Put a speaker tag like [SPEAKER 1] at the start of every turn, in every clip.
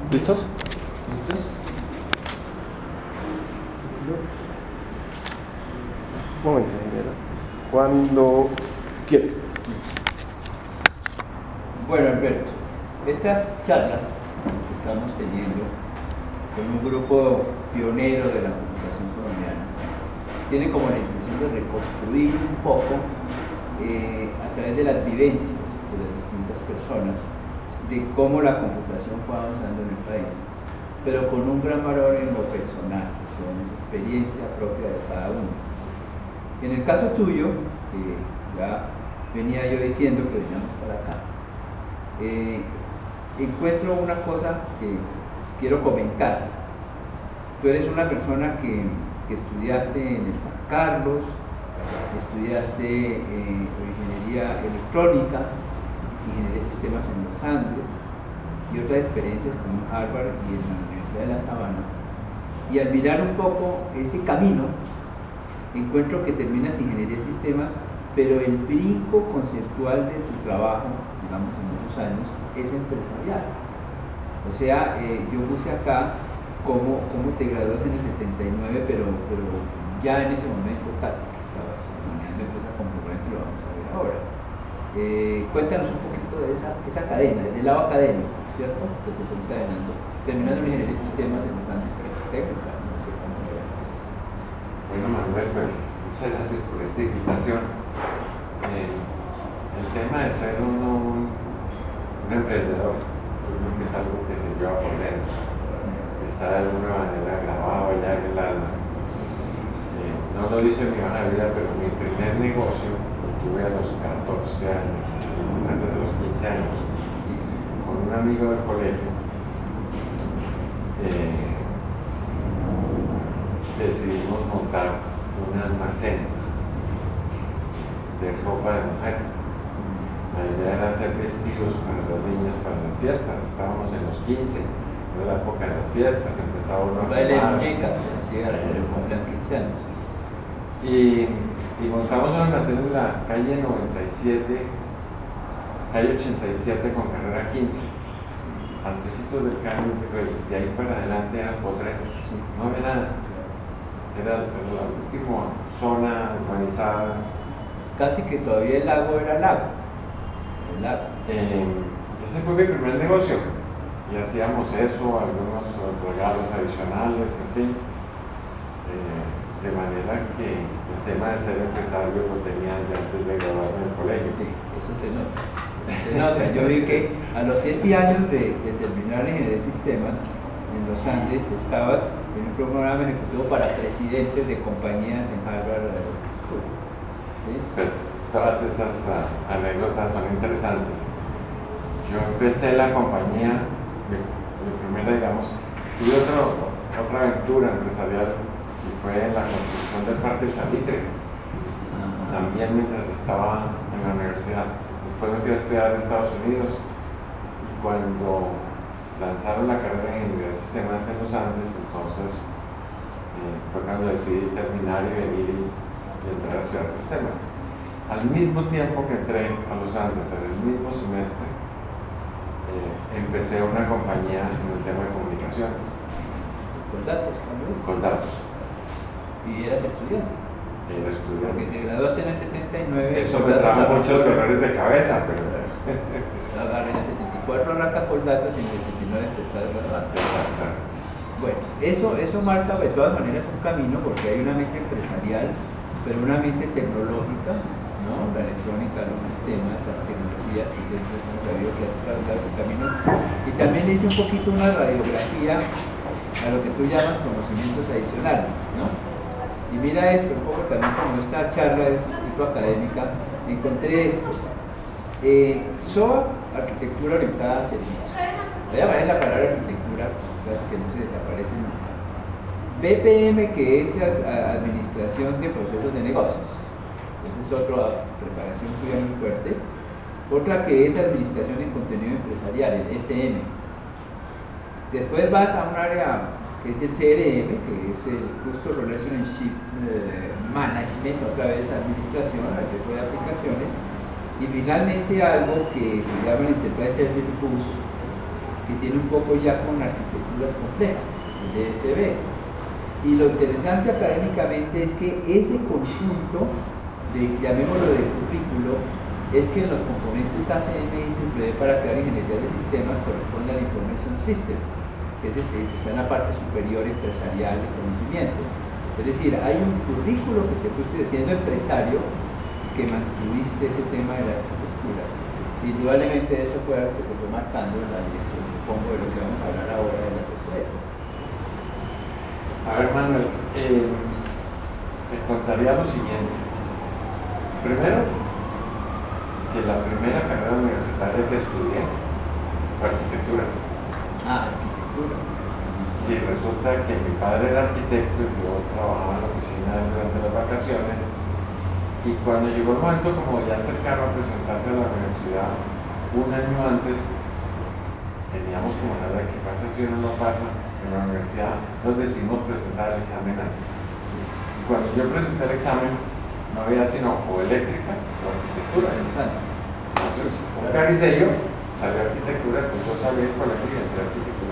[SPEAKER 1] ¿Listos?
[SPEAKER 2] ¿Listos?
[SPEAKER 1] Un momento, ingeniero. Cuando quiera.
[SPEAKER 2] Bueno, Alberto, estas charlas que estamos teniendo con un grupo pionero de la computación colombiana tienen como la intención de reconstruir un poco a través de las vivencias de las distintas personas de cómo la computación fue avanzando en el país, pero con un gran valor en lo personal, con experiencia propia de cada uno. En el caso tuyo, ya venía yo diciendo que veníamos para acá, encuentro una cosa que quiero comentar. Tú eres una persona que estudiaste en el San Carlos, estudiaste ingeniería electrónica, ingeniería de sistemas en los Andes y otras experiencias como en Harvard y en la Universidad de La Sabana. Y al mirar un poco ese camino, encuentro que terminas ingeniería de sistemas, pero el brinco conceptual de tu trabajo, digamos en muchos años, es empresarial. O sea, yo puse acá cómo te graduaste en el 79, pero ya en ese momento casi que estabas manejando empresa concurrente, lo vamos a ver ahora. Cuéntanos un poquito de esa cadena, del lado académico, ¿cierto? Que se fue encadenando, terminando en ingeniería de sistemas en los Andes, que es técnica, ¿no? De cierta manera.
[SPEAKER 3] Bueno, Manuel, pues muchas gracias por esta invitación. El tema de ser un emprendedor, yo creo que es algo que se lleva por dentro, está de alguna manera grabado ya en el alma. No lo hice en mi hoja de vida, pero mi primer negocio lo tuve a los 14 años, antes de los 15 años, con un amigo del colegio. Decidimos montar un almacén de ropa de mujer. La idea era hacer vestidos para las niñas para las fiestas. Estábamos en los 15, era la época de las fiestas, empezaba uno a
[SPEAKER 2] baile de
[SPEAKER 3] fumar.
[SPEAKER 2] muñecas, se hacía cumplen 15 años.
[SPEAKER 3] Y montamos un almacén en la calle 97, calle 87 con carrera 15. Antecitos del cambio, de ahí para adelante eran potreros, no había nada. Era la última zona urbanizada.
[SPEAKER 2] Casi que todavía el lago era lago. El lago.
[SPEAKER 3] Ese fue mi primer negocio. Y hacíamos eso, algunos regalos adicionales, en fin. De manera que el tema de ser empresario lo tenía desde antes de graduarme en el colegio.
[SPEAKER 2] Sí, eso se nota. Se nota. Yo vi que a los 7 años de terminar la ingeniería de sistemas en los Andes estabas en un programa ejecutivo para presidentes de compañías en Harvard. ¿Sí?
[SPEAKER 3] Pues todas esas anécdotas son interesantes. Yo empecé la compañía, mi primera, digamos, tuve otra aventura empresarial y fue en la construcción del Parque Salitre, también mientras estaba en la universidad. Después me fui a estudiar en Estados Unidos y cuando lanzaron la carrera de ingeniería de sistemas en los Andes, entonces fue cuando decidí terminar y venir y entrar a estudiar sistemas. Al mismo tiempo que entré a los Andes, en el mismo semestre, empecé una compañía en el tema de comunicaciones.
[SPEAKER 2] Con datos, tal vez.
[SPEAKER 3] Con datos.
[SPEAKER 2] Y eras estudiante.
[SPEAKER 3] Era estudiante.
[SPEAKER 2] Porque te graduaste en el 79.
[SPEAKER 3] Eso me trajo muchos dolores de cabeza, pero...
[SPEAKER 2] Agarré en el 74, arranca por datos y en el 79 te estás graduando. Bueno, eso marca de todas maneras un camino porque hay una mente empresarial, pero una mente tecnológica, ¿no? La electrónica, los sistemas, las tecnologías que siempre se han sabido que has dado ese camino. Y también le hice un poquito una radiografía a lo que tú llamas conocimientos adicionales, ¿no? Y mira esto, un poco también como esta charla de instituto académica, encontré esto. SOA, arquitectura orientada a servicios. Voy a poner la palabra arquitectura, que no se desaparece nunca. BPM, que es administración de procesos de negocios. Esa es otra preparación tuya muy fuerte. Otra que es administración en contenido empresarial, el SM. Después vas a un área que es el CRM, que es el Customer Relationship Management, otra vez administración, el tipo de aplicaciones. Y finalmente algo que se llama el Enterprise Service Bus, que tiene un poco ya con arquitecturas complejas, el DSB. Y lo interesante académicamente es que ese conjunto, llamémoslo de currículo, es que en los componentes ACM y EEE para crear ingeniería de sistemas corresponde al Information System, que es el que está en la parte superior empresarial de conocimiento. Es decir, hay un currículo que te fuiste siendo empresario que mantuviste ese tema de la arquitectura. Indudablemente eso fue algo que te fue marcando en la dirección, supongo, de lo que vamos a hablar ahora de las empresas.
[SPEAKER 3] A ver, Manuel, te contaría lo siguiente. Primero, que la primera carrera universitaria que estudié fue arquitectura.
[SPEAKER 2] Arquitectura.
[SPEAKER 3] Sí, resulta que mi padre era arquitecto y yo trabajaba en la oficina durante las vacaciones. Y cuando llegó el momento como ya cercano a presentarse a la universidad, un año antes, teníamos como la de que pasa si uno no pasa en la universidad, nos decidimos presentar el examen antes. Y cuando yo presenté el examen, no había sino o eléctrica o arquitectura. Entonces, un caricello, salió arquitectura, pues yo salí del colegio y entré a arquitectura.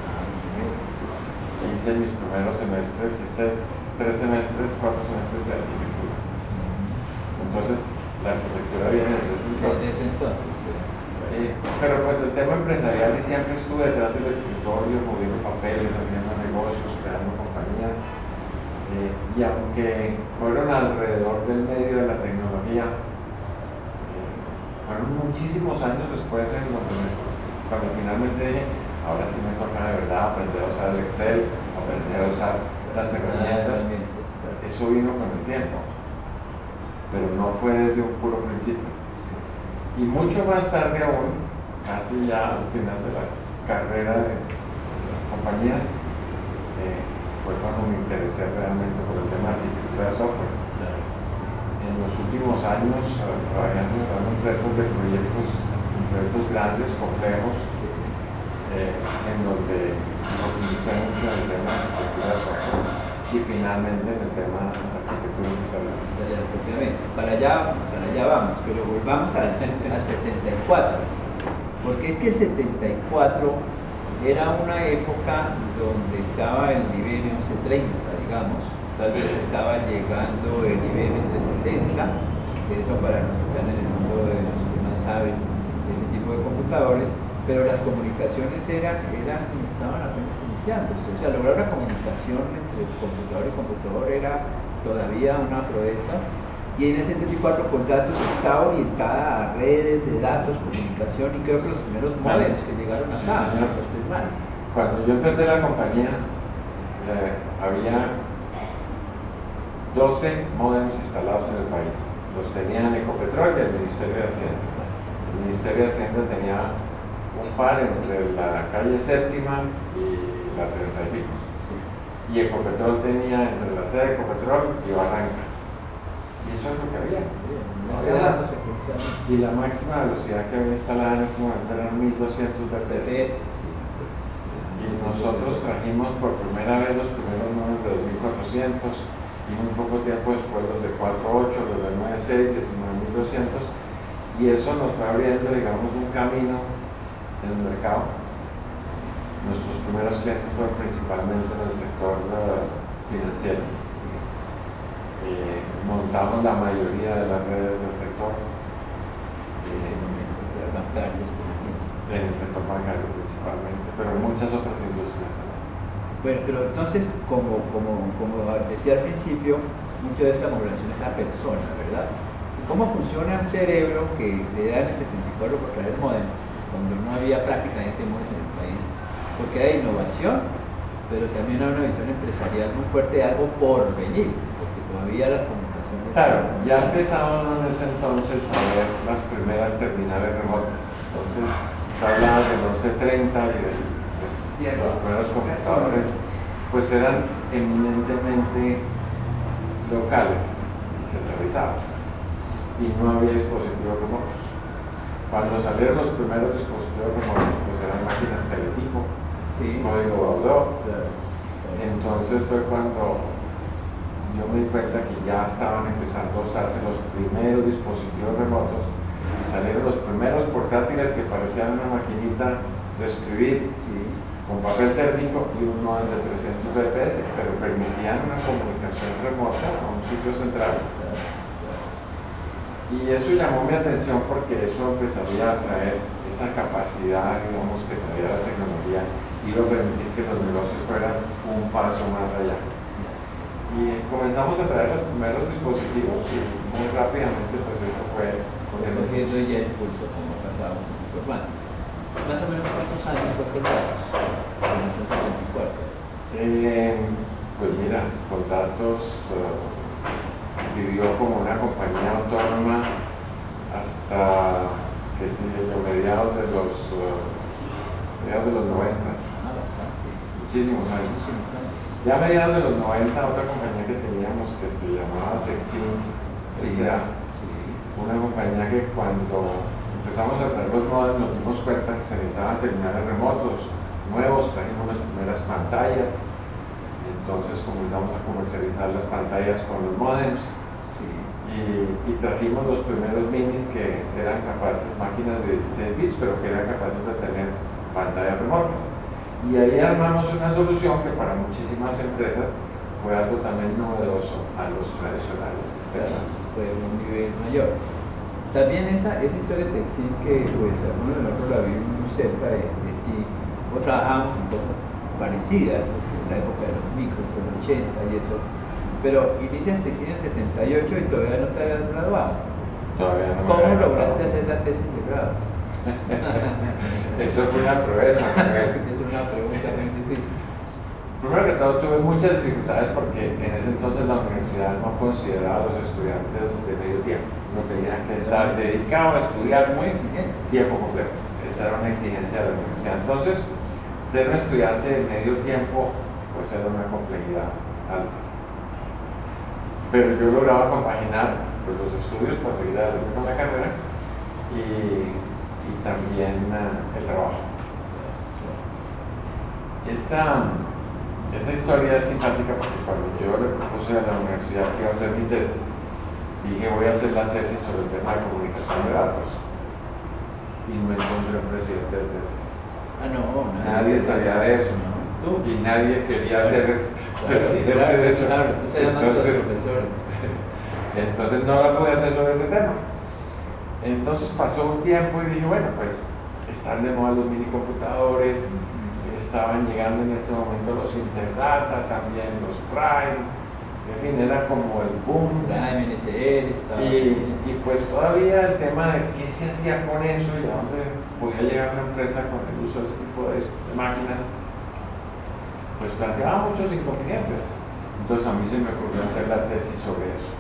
[SPEAKER 3] Hice mis primeros semestres, hice 3 semestres, 4 semestres de arquitectura. Entonces, la arquitectura viene desde ese entonces. Pero pues el tema empresarial, y siempre estuve detrás del escritorio, moviendo papeles, haciendo negocios, creando compañías. Y aunque fueron alrededor del medio de la tecnología, fueron muchísimos años después en donde cuando finalmente dije, ahora sí me toca de verdad aprender a usar el Excel, aprender a usar las herramientas. Eso vino con el tiempo, pero no fue desde un puro principio. Y mucho más tarde aún, casi ya al final de la carrera de las compañías, fue cuando me interesé realmente por el tema de arquitectura de software. En los últimos años trabajé en empresas de proyectos grandes, complejos, en donde profundicé mucho en el tema de arquitectura de software y finalmente en el tema de arquitectura empresarial.
[SPEAKER 2] Para allá vamos, pero volvamos al 74, porque es que el 74 era una época donde estaba el IBM 1130, digamos, tal vez estaba llegando el IBM 360, que eso para los que están en el mundo de los sistemas saben ese tipo de computadores, pero las comunicaciones estaban apenas iniciándose, o sea, lograr una comunicación entre computador y computador era todavía una proeza, y en el 74 con datos está orientada a redes de datos, comunicación, y creo que los primeros modems que llegaron acá, no estoy mal.
[SPEAKER 3] Cuando yo empecé la compañía, había 12 modems instalados en el país. Los tenían Ecopetrol y el Ministerio de Hacienda. El Ministerio de Hacienda tenía un par entre la calle Séptima y la 30 y pico. Y Ecopetrol tenía entre la sede de Ecopetrol y Barranca. Y eso es lo que había. No había más. Y la máxima velocidad que había instalada en ese momento eran 1200 bps. Y nosotros trajimos por primera vez los primeros modems de 2400 y muy poco tiempo después los de 4.8, los de 9.6, 19.200, y eso nos fue abriendo, digamos, un camino en el mercado. Nuestros primeros clientes fueron principalmente en el sector financiero. Montamos la mayoría de las redes del sector. En el sector bancario principalmente, pero en muchas otras industrias también.
[SPEAKER 2] Bueno, pero entonces, como decía al principio, mucho de esta modulación es la persona, ¿verdad? ¿Cómo funciona un cerebro que le da en el 74 por traer modems, cuando no había prácticamente modems en el país? Porque hay innovación, pero también hay una visión empresarial muy fuerte de algo por venir, porque todavía las comunicaciones...
[SPEAKER 3] Claro, ya empezaban en ese entonces a ver las primeras terminales remotas. Entonces, se hablaba del 1130 y de los primeros computadores, pues eran eminentemente locales y centralizados. Y no había dispositivos remotos. Cuando salieron los primeros dispositivos remotos, pues eran máquinas teletipo, código Baudot. Entonces fue cuando yo me di cuenta que ya estaban empezando a usarse los primeros dispositivos remotos y salieron los primeros portátiles que parecían una maquinita de escribir con papel térmico y un modem de 300 bps, pero permitían una comunicación remota a un sitio central. Y eso llamó mi atención porque eso empezaría a traer esa capacidad, digamos, que traía la tecnología, iba a permitir que los negocios fueran un paso más allá. Y comenzamos a traer los primeros dispositivos y muy rápidamente pues eso fue
[SPEAKER 2] cogiendo ya impulso como pasaba un informático. Más o menos cuántos años fue Coldatos en 1974.
[SPEAKER 3] Pues mira, Coldatos vivió como una compañía autónoma hasta mediados de los 90.
[SPEAKER 2] Bastante.
[SPEAKER 3] Muchísimos años. Ya a mediados de los 90, otra compañía que teníamos que se llamaba Texins S.A. Una compañía que cuando empezamos a traer los modems nos dimos cuenta que se necesitaban terminales remotos nuevos, trajimos las primeras pantallas, entonces comenzamos a comercializar las pantallas con los modems y trajimos los primeros minis que eran capaces, máquinas de 16 bits, pero que eran capaces de tener pantallas remotas. Y ahí armamos una solución que para muchísimas empresas fue algo también novedoso a los tradicionales sistemas.
[SPEAKER 2] Fue un nivel mayor. También esa historia de Texin que pues algunos de nosotros la vimos muy cerca de ti, o trabajamos en cosas parecidas, en la época de los micros, con 80 y eso, pero inicias Texin en 78 y todavía no te habías graduado.
[SPEAKER 3] Todavía no.
[SPEAKER 2] ¿Cómo lograste hacer la tesis de grado?
[SPEAKER 3] Eso fue una proeza.
[SPEAKER 2] Es una pregunta muy difícil.
[SPEAKER 3] Primero que todo, tuve muchas dificultades porque en ese entonces la universidad no consideraba a los estudiantes de medio tiempo. No tenían que estar dedicados a estudiar muy exigente, tiempo completo. Esa era una exigencia de la universidad. Entonces, ser un estudiante de medio tiempo, pues era una complejidad alta. Pero yo lograba compaginar pues, los estudios para seguir adelante con la carrera y también el trabajo. Esa historia es simpática porque cuando yo le propuse a la universidad que iba a hacer mi tesis, dije voy a hacer la tesis sobre el tema de comunicación de datos y no encontré un presidente de tesis. Nadie sabía de eso,
[SPEAKER 2] ¿Tú?
[SPEAKER 3] Y nadie quería ser presidente de eso.
[SPEAKER 2] Claro, tú se llamas los profesores.
[SPEAKER 3] Entonces no la pude hacer sobre ese tema. Entonces pasó un tiempo y dije, bueno, pues están de moda los minicomputadores, estaban llegando en ese momento los Interdata, también los Prime, en fin, era como el boom.
[SPEAKER 2] Prime, NSL,
[SPEAKER 3] y pues todavía el tema de qué se hacía con eso y a dónde podía llegar una empresa con el uso de ese tipo de máquinas, pues planteaba muchos inconvenientes. Entonces a mí se me ocurrió hacer la tesis sobre eso.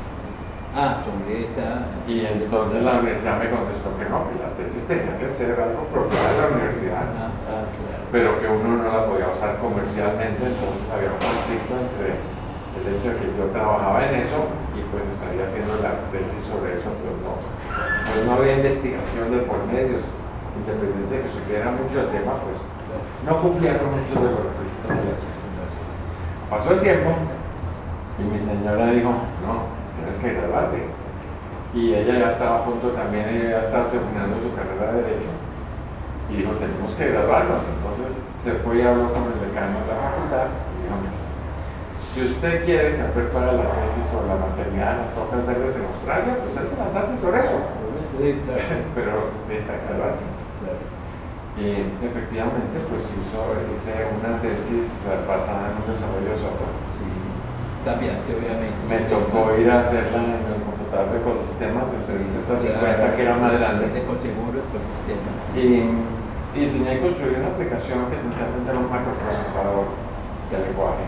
[SPEAKER 2] Sobre esa.
[SPEAKER 3] Y entonces la universidad me contestó que no, que la tesis tenía que ser algo propio de la universidad,
[SPEAKER 2] Claro.
[SPEAKER 3] pero que uno no la podía usar comercialmente, entonces había un conflicto entre el hecho de que yo trabajaba en eso y pues estaría haciendo la tesis sobre eso, pues no había investigación de por medios, independiente de que supiera mucho del tema, pues no cumplía con muchos de los requisitos de la tesis. Pasó el tiempo y mi señora dijo, no, tienes que graduarte. Y ella ya estaba a punto también, ella ya estaba terminando su carrera de Derecho y dijo, tenemos que graduarnos. Entonces se fue y habló con el decano de la facultad y dijo, si usted quiere que prepare la tesis sobre la maternidad de las focas verdes en Australia, pues él se las hace sobre eso.
[SPEAKER 2] Sí, claro.
[SPEAKER 3] Pero necesita graduarse.
[SPEAKER 2] Claro.
[SPEAKER 3] Y efectivamente pues hice una tesis basada en un desarrollo de software.
[SPEAKER 2] Sí. Cambiaste, obviamente.
[SPEAKER 3] Me tocó ir a hacerla en el computador de ecosistemas, el 350, que era más grande.
[SPEAKER 2] De Coseguros, Ecosistemas.
[SPEAKER 3] Y diseñé y construí una aplicación que esencialmente era un macroprocesador de lenguaje.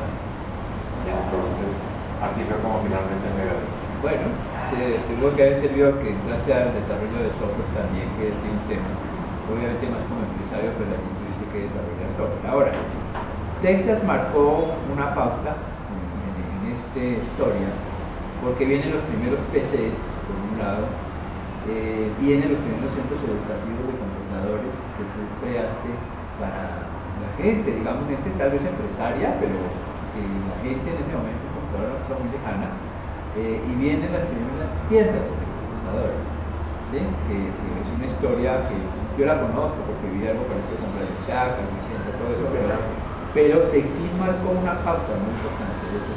[SPEAKER 3] Y entonces, así fue como finalmente me gradué.
[SPEAKER 2] Bueno, tuvo que haber servido que entraste al desarrollo de software también, que es un tema, obviamente más como empresario, pero allí tuviste que desarrollar software. Ahora, Texas marcó una pauta en esta historia, porque vienen los primeros PCs, por un lado, vienen los primeros centros educativos de computadores que tú creaste para la gente, digamos, gente tal vez empresaria, pero la gente en ese momento el computador no está muy lejana, y vienen las primeras tiendas de computadores, ¿sí? que es una historia que yo la conozco porque vi algo parecido con Radio Chaca, todo eso, pero Texil marcó una pauta muy importante desde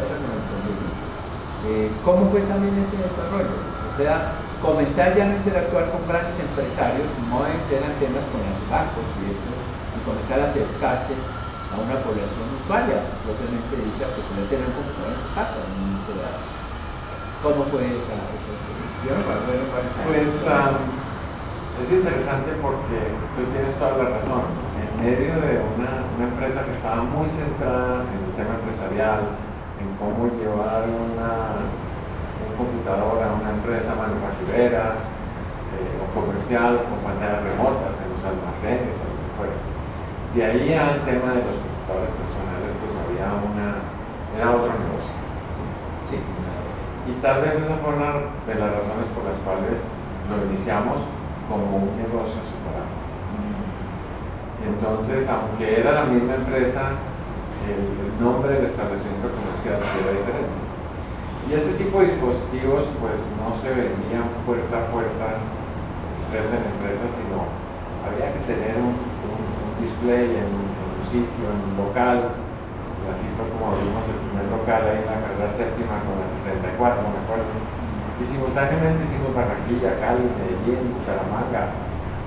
[SPEAKER 2] 1991. ¿Cómo fue también ese desarrollo? O sea, comenzar ya a no interactuar con grandes empresarios, no ser antenas con los bancos y esto, y comenzar a acercarse a una población usuaria, propiamente dicha, que puede tener un computador en su casa en un momento dado. ¿Cómo fue esa experiencia?
[SPEAKER 3] Pues es interesante porque tú tienes toda la razón. En medio de una empresa que estaba muy centrada en el tema empresarial, en cómo llevar un computador a una empresa manufacturera o comercial con pantallas remotas en los almacenes o lo que fuera. De ahí al tema de los computadores personales, pues era otro negocio.
[SPEAKER 2] Sí.
[SPEAKER 3] Y tal vez esa fue una de las razones por las cuales lo iniciamos como un negocio separado. Entonces, aunque era la misma empresa, el nombre del establecimiento comercial era diferente. Y ese tipo de dispositivos pues no se vendían puerta a puerta, empresa en empresa, sino había que tener un display en un sitio, en un local. Y así fue como abrimos el primer local ahí en la carrera séptima con la 74, me acuerdo. Y simultáneamente hicimos Barranquilla, Cali, Medellín, Bucaramanga.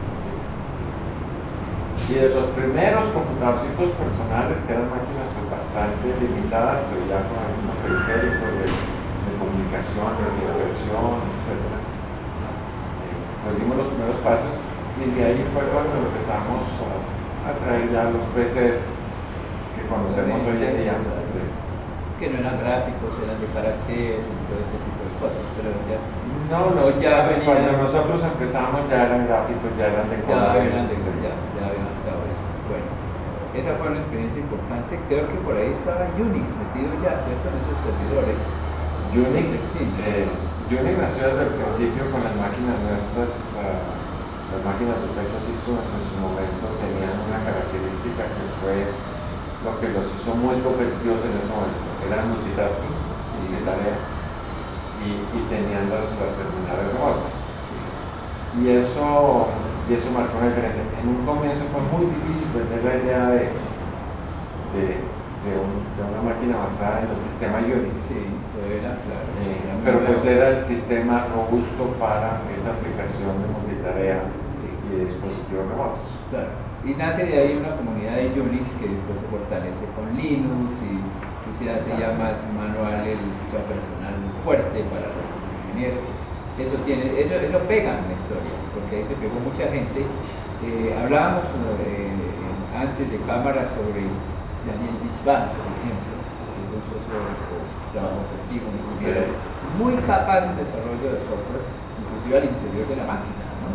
[SPEAKER 3] Y de los primeros computadorcitos personales, que eran máquinas pues bastante limitadas, pero ya con algunos periféricos de comunicación, de diversión, etc. Pues dimos los primeros pasos y de ahí fue cuando empezamos a traer ya los PCs que conocemos hoy en día.
[SPEAKER 2] Que no eran gráficos, eran de carácter y todo ese tipo de cosas, pero ya...
[SPEAKER 3] Cuando nosotros empezamos ya eran gráficos, ya eran de colores.
[SPEAKER 2] Ya habían usado eso. Bueno, esa fue una experiencia importante. Creo que por ahí estaba Unix metido ya, ¿cierto? En esos servidores.
[SPEAKER 3] Unix,
[SPEAKER 2] sí.
[SPEAKER 3] Unix nació desde el principio con las máquinas nuestras, las máquinas de Texas Instruments en su momento tenían una característica que fue lo que los hizo muy competitivos en ese momento. Eran multitasking y tarea y tenían las terminales remotas. Y eso marcó una diferencia. En un comienzo fue muy difícil vender la idea de una máquina basada en el sistema Unix.
[SPEAKER 2] Sí, era claro.
[SPEAKER 3] Pero pues era el sistema robusto para esa aplicación de multitarea y de dispositivos remotos.
[SPEAKER 2] Claro. Y nace de ahí una comunidad de Unix que después se fortalece con Linux y se hace ya más manual el sistema personal fuerte para los ingenieros. Eso pega en la historia, porque ahí se pegó mucha gente. Hablábamos antes de cámara sobre Daniel Bisbal, por ejemplo, que es un socio que trabajó contigo, muy capaz en desarrollo de software, inclusive al interior de la máquina, ¿no?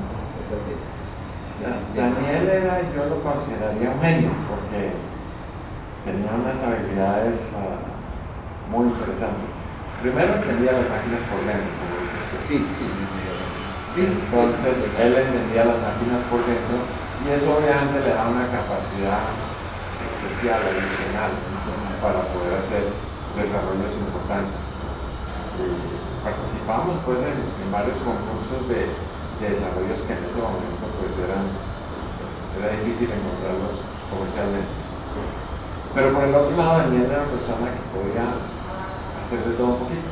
[SPEAKER 3] Daniel yo lo consideraría un genio, porque tenía unas habilidades muy interesantes. Primero entendía las máquinas por dentro, como dices tú.
[SPEAKER 2] Sí.
[SPEAKER 3] Entonces él entendía las máquinas por dentro y eso obviamente le da una capacidad especial, adicional, para poder hacer desarrollos importantes. Participamos pues en varios concursos de desarrollos que en ese momento pues era difícil encontrarlos comercialmente. Pero por el otro lado, Daniel era una persona que podía hacer de todo un poquito.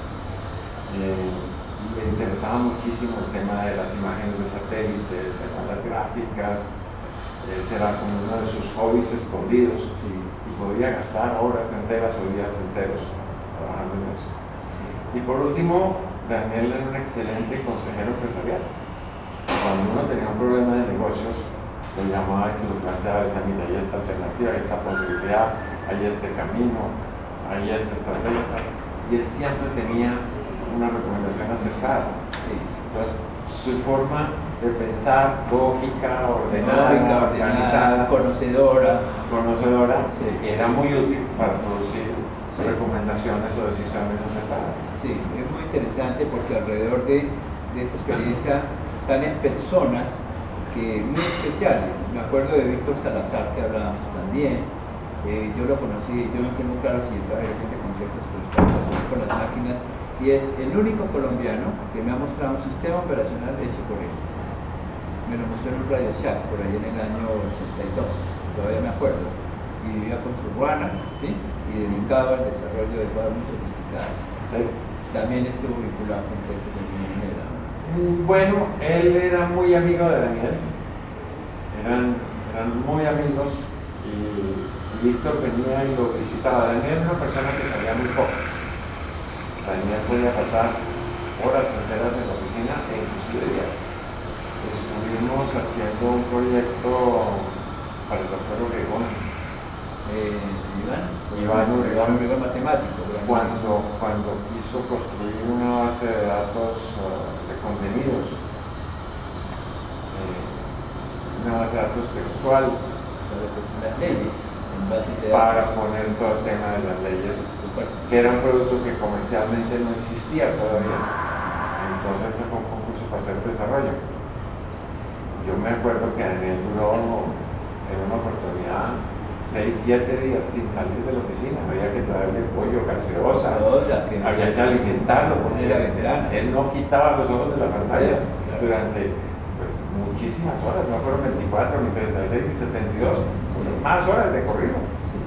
[SPEAKER 3] Le interesaba muchísimo el tema de las imágenes de satélite, el tema de las gráficas. Era como uno de sus hobbies escondidos y podía gastar horas enteras o días enteros trabajando en eso. Y por último, Daniel era un excelente consejero empresarial. Cuando uno tenía un problema de negocios, lo llamaba y se lo planteaba, decía, mira, hay esta alternativa, hay esta posibilidad, hay este camino, hay esta estrategia, y él siempre tenía una recomendación acertada. Entonces, su forma de pensar lógica, ordenada, organizada,
[SPEAKER 2] conocedora,
[SPEAKER 3] era muy útil para producir recomendaciones o decisiones acertadas.
[SPEAKER 2] Sí, es muy interesante porque alrededor de esta experiencia salen personas muy especiales. Me acuerdo de Víctor Salazar, que hablábamos también. Yo lo conocí, yo no tengo claro si trabaja de complejos, pero está relacionado con las máquinas y es el único colombiano que me ha mostrado un sistema operacional hecho por él. me lo mostró en un Radio Shack por ahí en el año 82, todavía me acuerdo, y vivía con su ruana, ¿sí? Y dedicado al desarrollo de cosas muy sofisticadas.
[SPEAKER 3] Sí.
[SPEAKER 2] También estuvo vinculado con textos de alguna manera.
[SPEAKER 3] Bueno, él era muy amigo de Daniel, eran muy amigos, y Víctor venía y lo visitaba. Daniel era una persona que salía muy poco. Daniel podía pasar horas enteras en la oficina e inclusive días. Estuvimos haciendo un proyecto para el doctor Obregón. Iván
[SPEAKER 2] Obregón matemático.
[SPEAKER 3] Cuando quiso construir una base de datos de contenidos, una base de datos textual,
[SPEAKER 2] Las leyes, en base de
[SPEAKER 3] para poner todo el tema de las leyes, que era un producto que comercialmente no existía todavía. Entonces sacó un concurso para hacer desarrollo. Yo me acuerdo que Daniel duró en una oportunidad 6-7 días sin salir de la oficina. Había que traerle pollo, gaseosa, había que alimentarlo, porque él no quitaba los ojos de la pantalla durante muchísimas horas. No fueron 24, ni 36, ni 72, fueron más horas de corrido.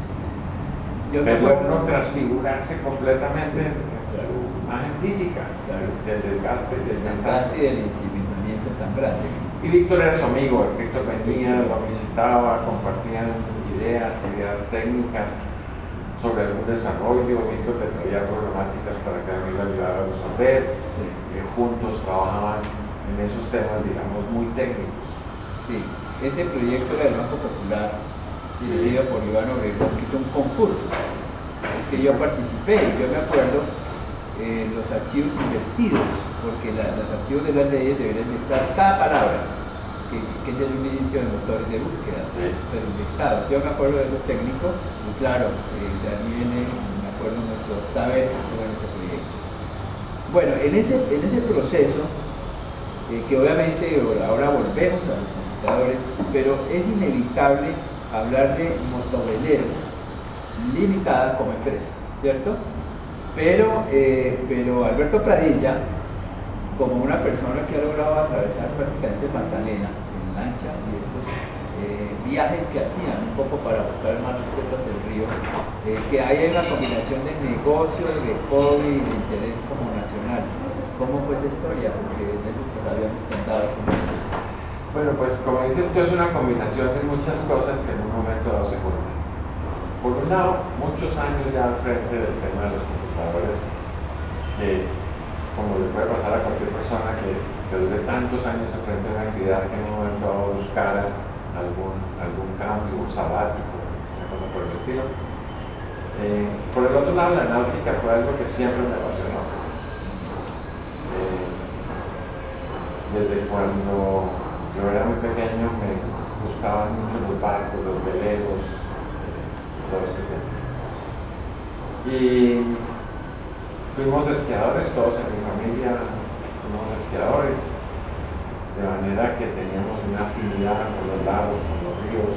[SPEAKER 3] Pero no transfigurarse completamente en su imagen física, del desgaste y del cansancio.
[SPEAKER 2] Y del ensimismamiento tan grande.
[SPEAKER 3] Y Víctor era su amigo. Víctor venía, lo visitaba, compartían ideas técnicas sobre algún desarrollo. Víctor le traía problemáticas para que a mí le ayudara a resolver. Juntos trabajaban en esos temas, digamos, muy técnicos.
[SPEAKER 2] Sí, ese proyecto era del Banco Popular, dirigido por Iván Obregón, que hizo un concurso en que yo participé, y yo me acuerdo los archivos invertidos, porque los archivos de las leyes deberían indexar cada palabra, que es el inicio de motores de búsqueda, pero indexados. Yo me acuerdo de eso técnico, y claro, de ahí viene, me acuerdo nuestro saber sobre ese proyecto. Bueno, en ese proceso, que obviamente ahora volvemos a los computadores, pero es inevitable hablar de motoveleros limitada como empresa, ¿cierto? Pero Alberto Pradilla, como una persona que ha logrado atravesar prácticamente Magdalena en lancha y estos viajes que hacían un poco para buscar más respeto hacia el río, que hay una combinación de negocio, de hobby y de interés como nacional. ¿Cómo fue esa historia? Porque en eso pues habíamos contado.
[SPEAKER 3] Bueno, pues como dices, esto es una combinación de muchas cosas que en un momento dado se juntan. Por un lado, muchos años ya al frente del tema de los computadores, que como le puede pasar a cualquier persona que dure tantos años al frente de una actividad que en un momento dado buscara algún cambio, un sabático, una cosa por el estilo. Por el otro lado, la náutica fue algo que siempre me apasionó. Desde cuando yo era muy pequeño me gustaban mucho los barcos, los veleros, todo este tema. Y fuimos esquiadores, todos en mi familia fuimos esquiadores, de manera que teníamos una afinidad con los lagos, con los ríos.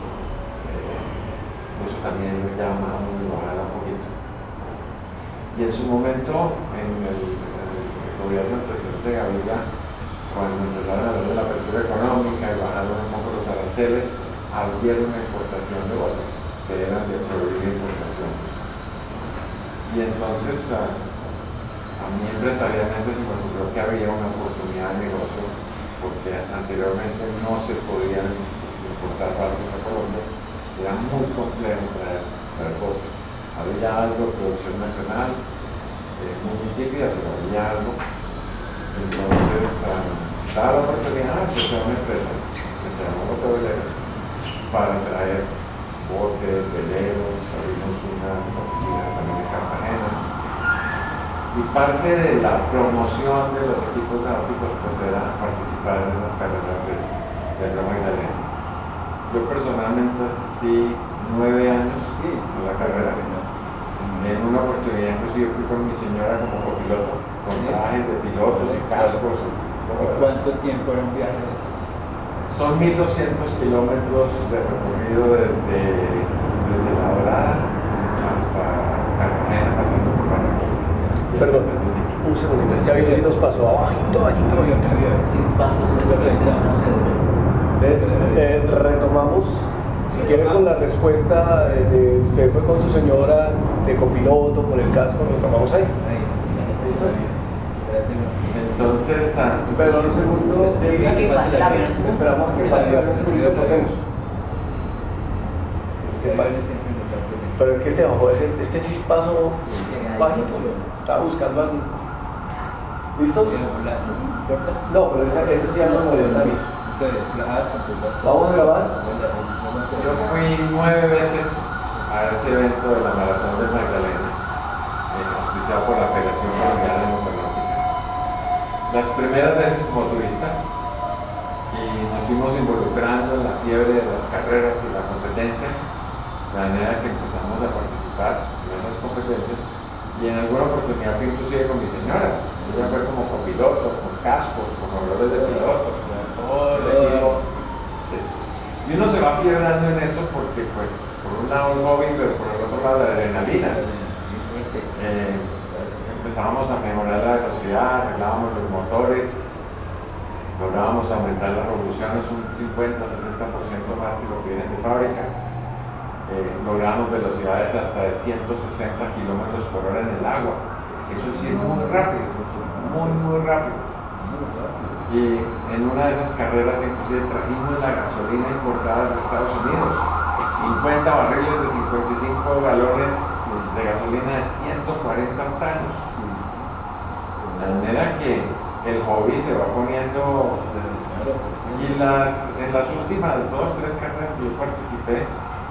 [SPEAKER 3] Eso también me llama a uno un poquito. Y en su momento, en el gobierno del presidente Gaviria, cuando empezaron a hablar de la apertura económica y bajaron un poco los aranceles, abrieron una importación de botas que eran de prohibida importación. Y entonces a mí empresarialmente se me ocurrió que había una oportunidad de negocio, porque anteriormente no se podían importar barcos a Colombia, era muy complejo traer botas. Había algo de producción nacional, municipios, pero había algo. Entonces, dada la oportunidad, pues era una empresa que se llamó Motoveleros para traer botes, veleros, abrimos unas oficinas también en Cartagena. Y parte de la promoción de los equipos náuticos pues era participar en esas carreras de Río Magdalena. Yo personalmente asistí 9 años a la carrera. En una oportunidad inclusive fui con mi señora como copiloto, con trajes de pilotos y cascos.
[SPEAKER 2] ¿Cuánto tiempo era un viaje de eso?
[SPEAKER 3] Son 1.200 kilómetros de recorrido desde La Dorada hasta Cartagena, pasando por Barranquilla.
[SPEAKER 1] Perdón. Un segundito, este avión sí nos pasó abajito.
[SPEAKER 4] Sin pasos
[SPEAKER 1] Entonces, retomamos, si quiere, con la respuesta de usted fue con su señora de copiloto, con el casco, retomamos ahí. ¿Listo?
[SPEAKER 3] Entonces,
[SPEAKER 1] Pero un segundo,
[SPEAKER 4] Espera que pase el avión,
[SPEAKER 1] esperamos a que pase el avión, un segundito, cortemos. Pero es que este bajó, este sí pasó bajito, estaba buscando a alguien. ¿Listos? No, pero ese sí ya no molesta a mí. ¿Vamos a grabar?
[SPEAKER 3] yo fui 9 veces a ese evento de la Maratón de Magdalena, auspiciado por la Federación Colombiana de Motonáutica. Las primeras veces como turista, y nos fuimos involucrando en la fiebre de las carreras y la competencia, de manera que empezamos a participar en esas competencias, y en alguna oportunidad fui inclusive con mi señora. Ella fue como copiloto, con cascos, con olores de piloto, todo el equipo. Sí. Y uno se va fiebrando en eso porque, pues, por un lado el hobby, pero por el otro lado la adrenalina. Empezábamos a mejorar la velocidad, arreglábamos los motores, lográbamos aumentar las revoluciones un 50-60% más que lo que vienen de fábrica. Logramos velocidades hasta de 160 kilómetros por hora en el agua. Eso sí es muy rápido, muy rápido. Y en una de esas carreras inclusive trajimos la gasolina importada de Estados Unidos, 50 barriles de 55 galones de gasolina de 140 octanos. De manera que el hobby se va poniendo. Y en las últimas 2-3 carreras que yo participé,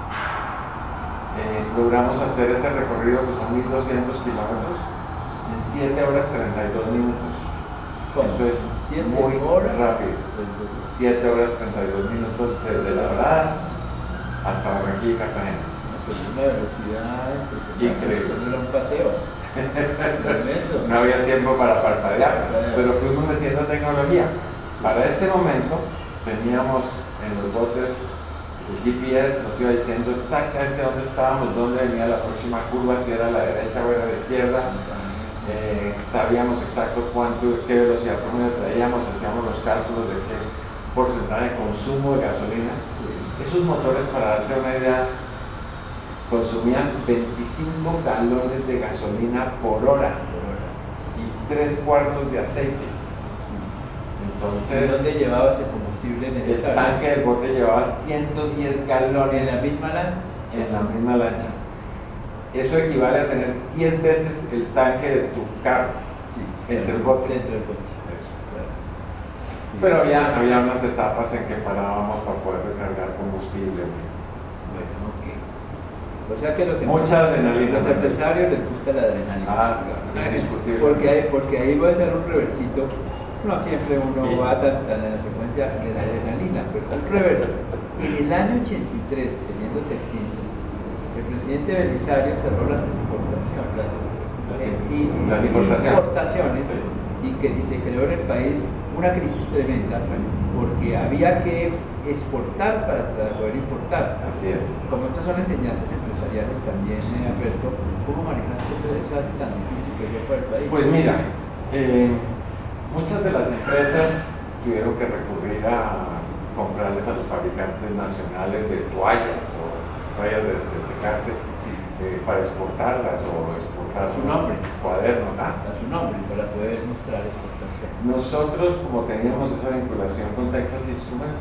[SPEAKER 3] logramos hacer ese recorrido que son 1200 kilómetros en 7 horas 32 minutos. Entonces, muy rápido. 7 horas 32 minutos desde La Dorada hasta Barranquilla y Cartagena.
[SPEAKER 2] Una velocidad
[SPEAKER 3] increíble.
[SPEAKER 2] Era un paseo.
[SPEAKER 3] No había tiempo para parpadear, pero fuimos metiendo tecnología. Para ese momento teníamos en los botes el GPS, nos iba diciendo exactamente dónde estábamos, dónde venía la próxima curva, si era a la derecha o era a la izquierda. Sabíamos exacto qué velocidad promedio traíamos, hacíamos los cálculos de qué porcentaje de consumo de gasolina. Esos motores, para darte una idea, consumían 25 galones de gasolina por hora y 3/4 de aceite. Entonces,
[SPEAKER 2] ¿dónde llevaba ese combustible necesario?
[SPEAKER 3] El tanque del bote llevaba 110 galones.
[SPEAKER 2] ¿En la misma lancha?
[SPEAKER 3] En la misma lancha. Eso equivale a tener 10 veces el tanque de tu carro, entre el bote.
[SPEAKER 2] Dentro del bote.
[SPEAKER 3] Claro. Pero había unas etapas en que parábamos para poder recargar combustible.
[SPEAKER 2] Bueno, ok. O sea que
[SPEAKER 3] mucha adrenalina.
[SPEAKER 2] Los empresarios les gusta la adrenalina.
[SPEAKER 3] Indiscutible.
[SPEAKER 2] Porque ahí voy a hacer un reversito. No siempre uno va tan en la secuencia de la adrenalina, pero un reverso. En el año 83, teniendo Texins, el presidente Belisario cerró las importaciones
[SPEAKER 3] sí.
[SPEAKER 2] y se creó en el país una crisis tremenda porque había que exportar para poder importar.
[SPEAKER 3] Así es.
[SPEAKER 2] Como estas son enseñanzas empresariales también, Alberto, ¿cómo manejaste eso tan difícil que fue para el país?
[SPEAKER 3] Pues mira, muchas de las empresas tuvieron que recurrir a comprarles a los fabricantes nacionales de toallas o toallas de secarse para exportarlas o exportar
[SPEAKER 2] su nombre,
[SPEAKER 3] cuaderno.
[SPEAKER 2] A su nombre, para poder mostrar exportación.
[SPEAKER 3] Nosotros, como teníamos esa vinculación con Texas Instruments,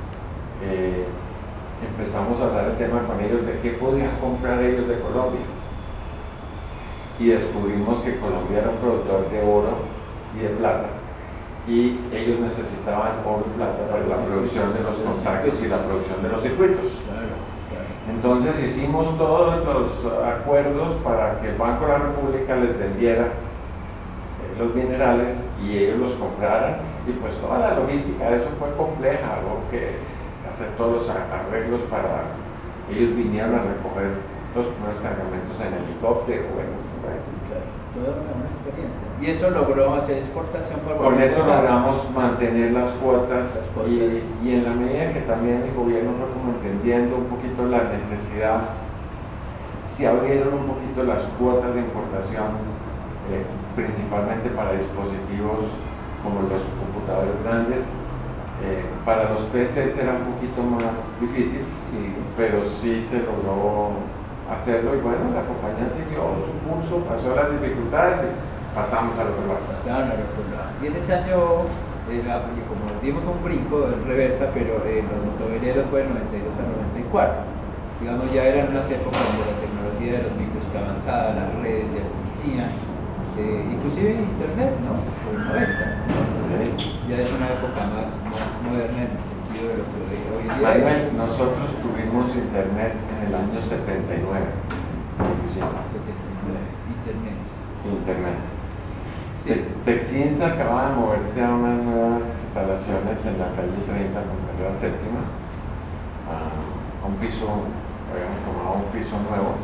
[SPEAKER 3] empezamos a hablar el tema con ellos de qué podían comprar ellos de Colombia. Y descubrimos que Colombia era un productor de oro y de plata. Y ellos necesitaban oro y plata para la producción de los contactos y la producción de los circuitos. Entonces hicimos todos los acuerdos para que el Banco de la República les vendiera los minerales y ellos los compraran, y pues toda la logística de eso fue compleja, hubo que hacer todos los arreglos para que ellos vinieran a recoger los primeros cargamentos en helicóptero.
[SPEAKER 2] Toda una experiencia. Y eso logró hacer exportación por
[SPEAKER 3] con eso logramos mantener las cuotas, y en la medida que también el gobierno fue como entendiendo un poquito la necesidad, se abrieron un poquito las cuotas de importación principalmente para dispositivos como los computadores grandes. Para los PCs era un poquito más difícil, pero sí se logró hacerlo y bueno, la compañía siguió su curso, pasó las dificultades y pasamos al otro lado.
[SPEAKER 2] Y ese año, como dimos un brinco en reversa, pero los motoveleros fue del 92 al 94. Digamos, ya eran unas épocas donde la tecnología de los micros está avanzada, las redes ya existían, inclusive internet, ¿no? Por el 90, ¿no?
[SPEAKER 3] Sí.
[SPEAKER 2] Ya es una época más moderna en el sentido de lo que hoy en día
[SPEAKER 3] Nosotros tuvimos internet en el año 79 en oficina.
[SPEAKER 2] 79, internet.
[SPEAKER 3] Sí. Texinsa acaba de moverse a unas nuevas instalaciones en la calle 30 con carrera séptima, a un piso, habíamos tomado un piso nuevo.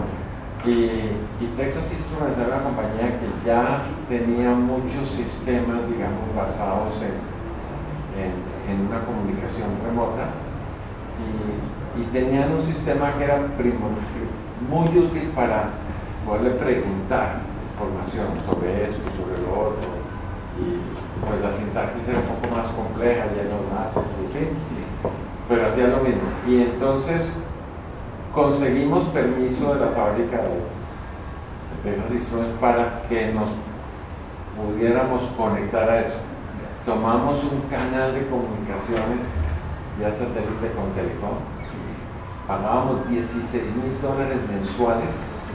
[SPEAKER 3] Y Texas Instruments era una compañía que ya tenía muchos sistemas, digamos, basados en una comunicación remota y tenían un sistema que era muy útil para poderle preguntar información sobre esto, sobre lo otro, y pues la sintaxis era un poco más compleja, ya no más, en fin, pero hacía lo mismo. Y entonces conseguimos permiso de la fábrica de Texas Instruments para que nos pudiéramos conectar a eso. Tomamos un canal de comunicaciones ya satélite con Telecom, pagábamos $16,000 mensuales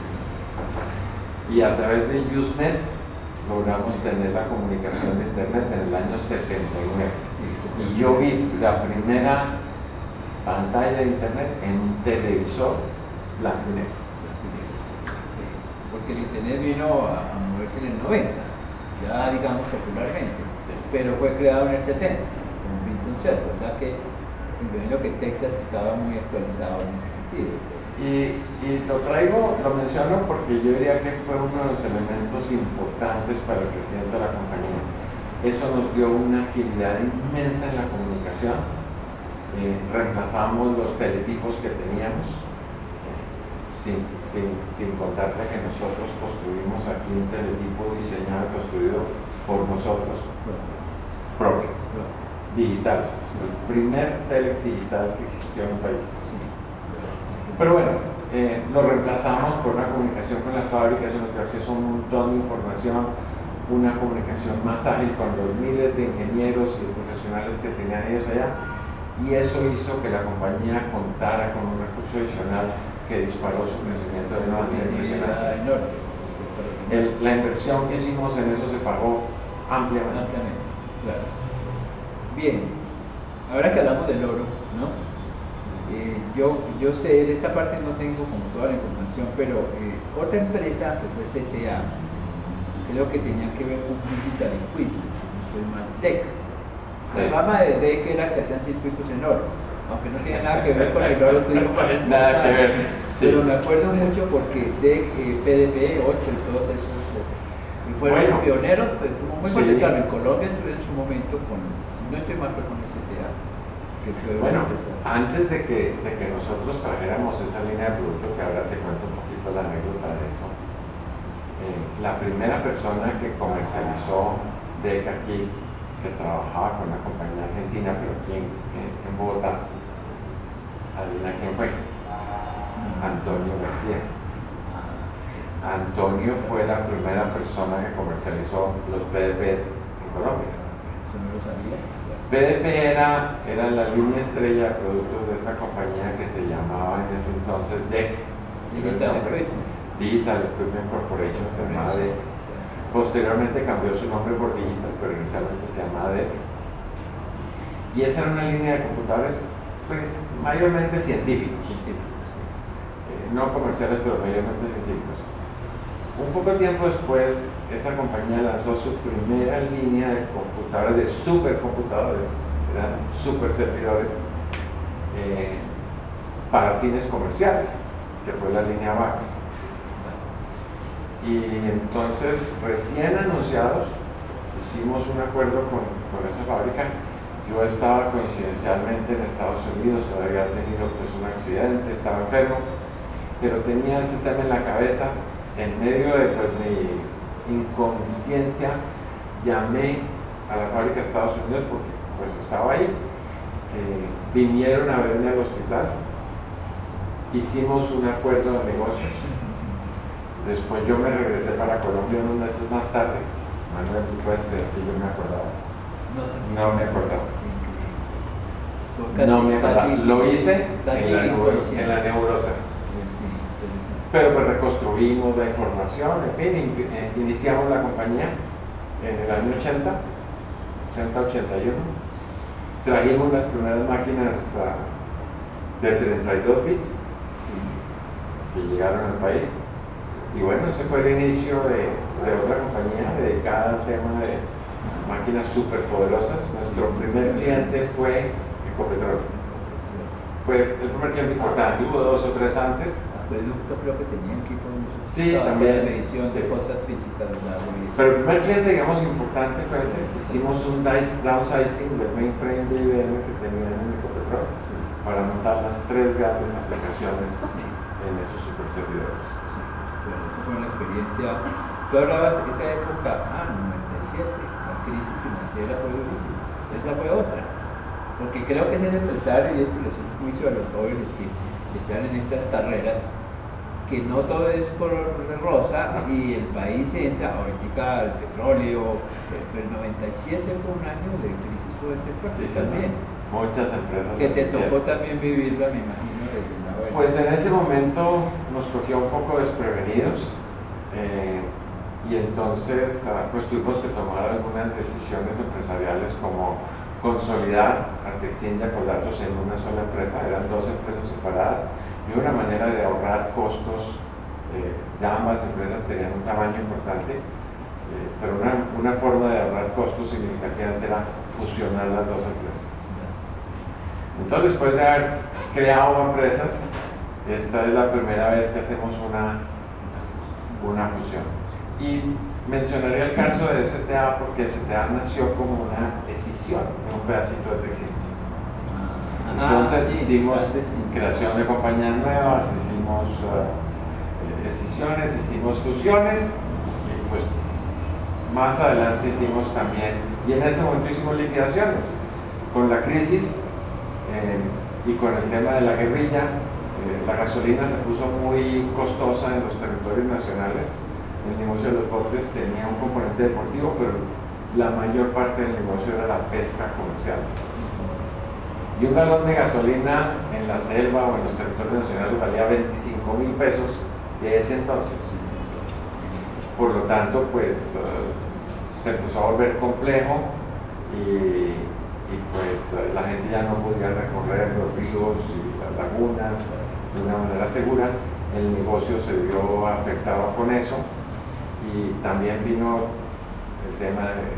[SPEAKER 3] y a través de Usenet logramos tener la comunicación de internet en el año 79. Y yo vi la primera pantalla de internet en un televisor blanco y negro.
[SPEAKER 2] Porque el internet vino a moverse en el 90, ya digamos popularmente, pero fue creado en el 70, con Vinton Cerro, o sea que me imagino que Texas estaba muy actualizado en ese sentido.
[SPEAKER 3] Y lo menciono porque yo diría que fue uno de los elementos importantes para el crecimiento de la compañía. Eso nos dio una agilidad inmensa en la comunicación. Reemplazamos los teletipos que teníamos, sin contarte que nosotros construimos aquí un teletipo diseñado y construido por nosotros, propio, digital, el primer telex digital que existió en el país. Pero bueno, lo reemplazamos por una comunicación con las fábricas, nos dio acceso a un montón de información, una comunicación más ágil con los miles de ingenieros y profesionales que tenían ellos allá, y eso hizo que la compañía contara con un recurso adicional que disparó su crecimiento de una manera impresionante. La inversión que hicimos en eso se pagó ampliamente.
[SPEAKER 2] Claro. Bien, ahora que hablamos del oro, ¿no? Yo sé, de esta parte no tengo como toda la información, pero otra empresa que fue CTA, creo que tenía que ver con Digital Equipment, si no estoy mal, DEC. La fama de DEC era que hacían circuitos en oro, aunque no tiene nada que ver con el oro tuyo,
[SPEAKER 3] nada que ver. Sí.
[SPEAKER 2] Pero me acuerdo mucho porque DEC, PDP 8 y todos esos fueron pioneros en su momento,
[SPEAKER 3] sí.
[SPEAKER 2] claro, en Colombia en su momento, si no estoy mal, con STA.
[SPEAKER 3] Bueno, antes de que nosotros trajéramos esa línea de producto, que ahora te cuento un poquito la anécdota de eso, la primera persona que comercializó DEC aquí, que trabajaba con una compañía argentina, pero aquí en Bogotá, adivina quién fue. Antonio García. Antonio fue la primera persona que comercializó los PDPs en Colombia.
[SPEAKER 2] Eso no lo sabía.
[SPEAKER 3] PDP era la línea estrella de productos de esta compañía que se llamaba en ese entonces DEC. Digital Equipment Corporation, se llamaba DEC. Posteriormente cambió su nombre por Digital, pero inicialmente se llamaba DEC. Y esa era una línea de computadores, pues, mayormente científicos. No comerciales, pero mayormente científicos. Un poco de tiempo después, esa compañía lanzó su primera línea de computadores, de supercomputadores, eran super servidores, para fines comerciales, que fue la línea VAX. Y entonces, recién anunciados, hicimos un acuerdo con esa fábrica. Yo estaba coincidencialmente en Estados Unidos, había tenido pues un accidente, estaba enfermo, pero tenía ese tema en la cabeza, en medio de pues, en conciencia llamé a la fábrica de Estados Unidos porque pues estaba ahí. Vinieron a verme al hospital, hicimos un acuerdo de negocios. Después yo me regresé para Colombia unos meses más tarde. Manuel, tú puedes creer que yo me acordaba. No me acordaba. No me acordaba. Lo hice en la neurosa. Pero pues reconstruimos la información, en fin, iniciamos la compañía en el año 80-81. Trajimos las primeras máquinas de 32 bits que llegaron al país. Y bueno, ese fue el inicio de otra compañía dedicada al tema de máquinas superpoderosas. Nuestro primer cliente fue Ecopetrol. Fue el primer cliente importante, hubo 2 o 3 antes.
[SPEAKER 2] Acueducto creo que tenía equipo
[SPEAKER 3] sí, también,
[SPEAKER 2] de medición de cosas físicas.
[SPEAKER 3] Pero el primer cliente, digamos, importante fue ese. Hicimos un downsizing del mainframe de IBM que tenía en Ecopetrol para montar las 3 grandes aplicaciones en esos superservidores.
[SPEAKER 2] Bueno, esa fue una experiencia. Tú hablabas de esa época, 97, la crisis financiera fue durísima. Esa fue otra. Porque creo que es el empresario, y esto les digo mucho a los jóvenes que están en estas carreras, que no todo es color de rosa y el país entra, ahorita el petróleo, pero el 97 fue un año de crisis fuerte también.
[SPEAKER 3] Muchas empresas.
[SPEAKER 2] Que te tocó también vivirla, me imagino, desde la buena.
[SPEAKER 3] Pues en ese momento nos cogió un poco desprevenidos y entonces pues tuvimos que tomar algunas decisiones empresariales como consolidar a Texin y a Coldatos en una sola empresa. Eran 2 empresas separadas y una manera de ahorrar costos. Ya ambas empresas tenían un tamaño importante, pero una forma de ahorrar costos significativamente era fusionar las 2 empresas. Entonces, después de haber creado empresas, esta es la primera vez que hacemos una fusión. Y mencionaré el caso de STA porque STA nació como una escisión de un pedacito de Texins. Entonces hicimos creación de compañías nuevas, hicimos escisiones, hicimos fusiones y pues más adelante hicimos también, y en ese momento hicimos liquidaciones. Con la crisis y con el tema de la guerrilla, la gasolina se puso muy costosa en los territorios nacionales. El negocio de los botes tenía un componente deportivo, pero la mayor parte del negocio era la pesca comercial. Y un galón de gasolina en la selva o en los territorios nacionales valía 25,000 pesos de ese entonces. Por lo tanto, pues se empezó a volver complejo y pues la gente ya no podía recorrer los ríos y las lagunas de una manera segura. El negocio se vio afectado con eso y también vino el tema de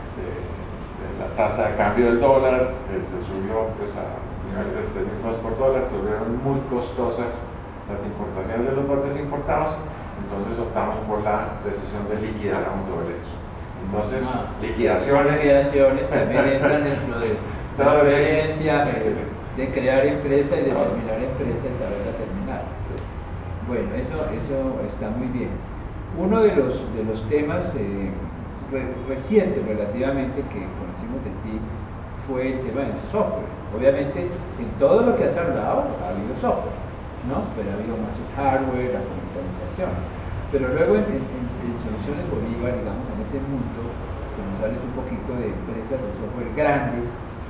[SPEAKER 3] la tasa de cambio del dólar, que se subió pues a niveles de 3.000 pesos por dólar, se volvieron muy costosas las importaciones de los botes importados, entonces optamos por la decisión de liquidar a un doble. Entonces, liquidaciones
[SPEAKER 2] también entran dentro de la experiencia de crear empresa y de terminar empresa y saberla terminar. Bueno, eso está muy bien. Uno de los temas recientes relativamente que conocimos de ti fue el tema del software. Obviamente, en todo lo que has hablado ha habido software, ¿no? Pero ha habido más el hardware, la comercialización. Pero luego en Soluciones Bolívar, digamos, en ese mundo, que nos hables un poquito de empresas de software grandes,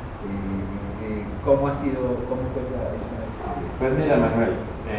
[SPEAKER 2] ¿cómo fue esa experiencia?
[SPEAKER 3] Pues mira, Manuel,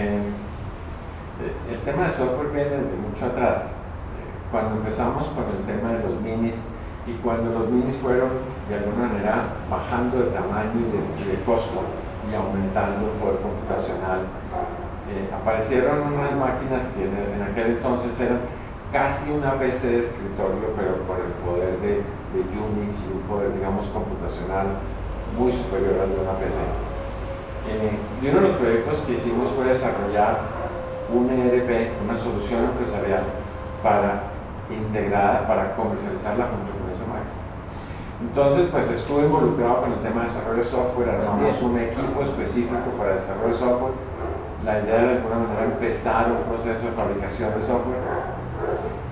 [SPEAKER 3] el tema de software viene desde mucho atrás. Cuando empezamos con el tema de los minis y cuando los minis fueron de alguna manera bajando de tamaño y de costo y aumentando el poder computacional, aparecieron unas máquinas que en aquel entonces eran casi una PC de escritorio, pero con el poder de Unix y un poder, digamos, computacional muy superior al de una PC. Y uno de los proyectos que hicimos fue desarrollar un ERP, una solución empresarial integrada para comercializarla junto con esa máquina. Entonces, pues estuve involucrado con el tema de desarrollo de software, armamos un equipo específico para desarrollo de software. La idea era de alguna manera empezar un proceso de fabricación de software.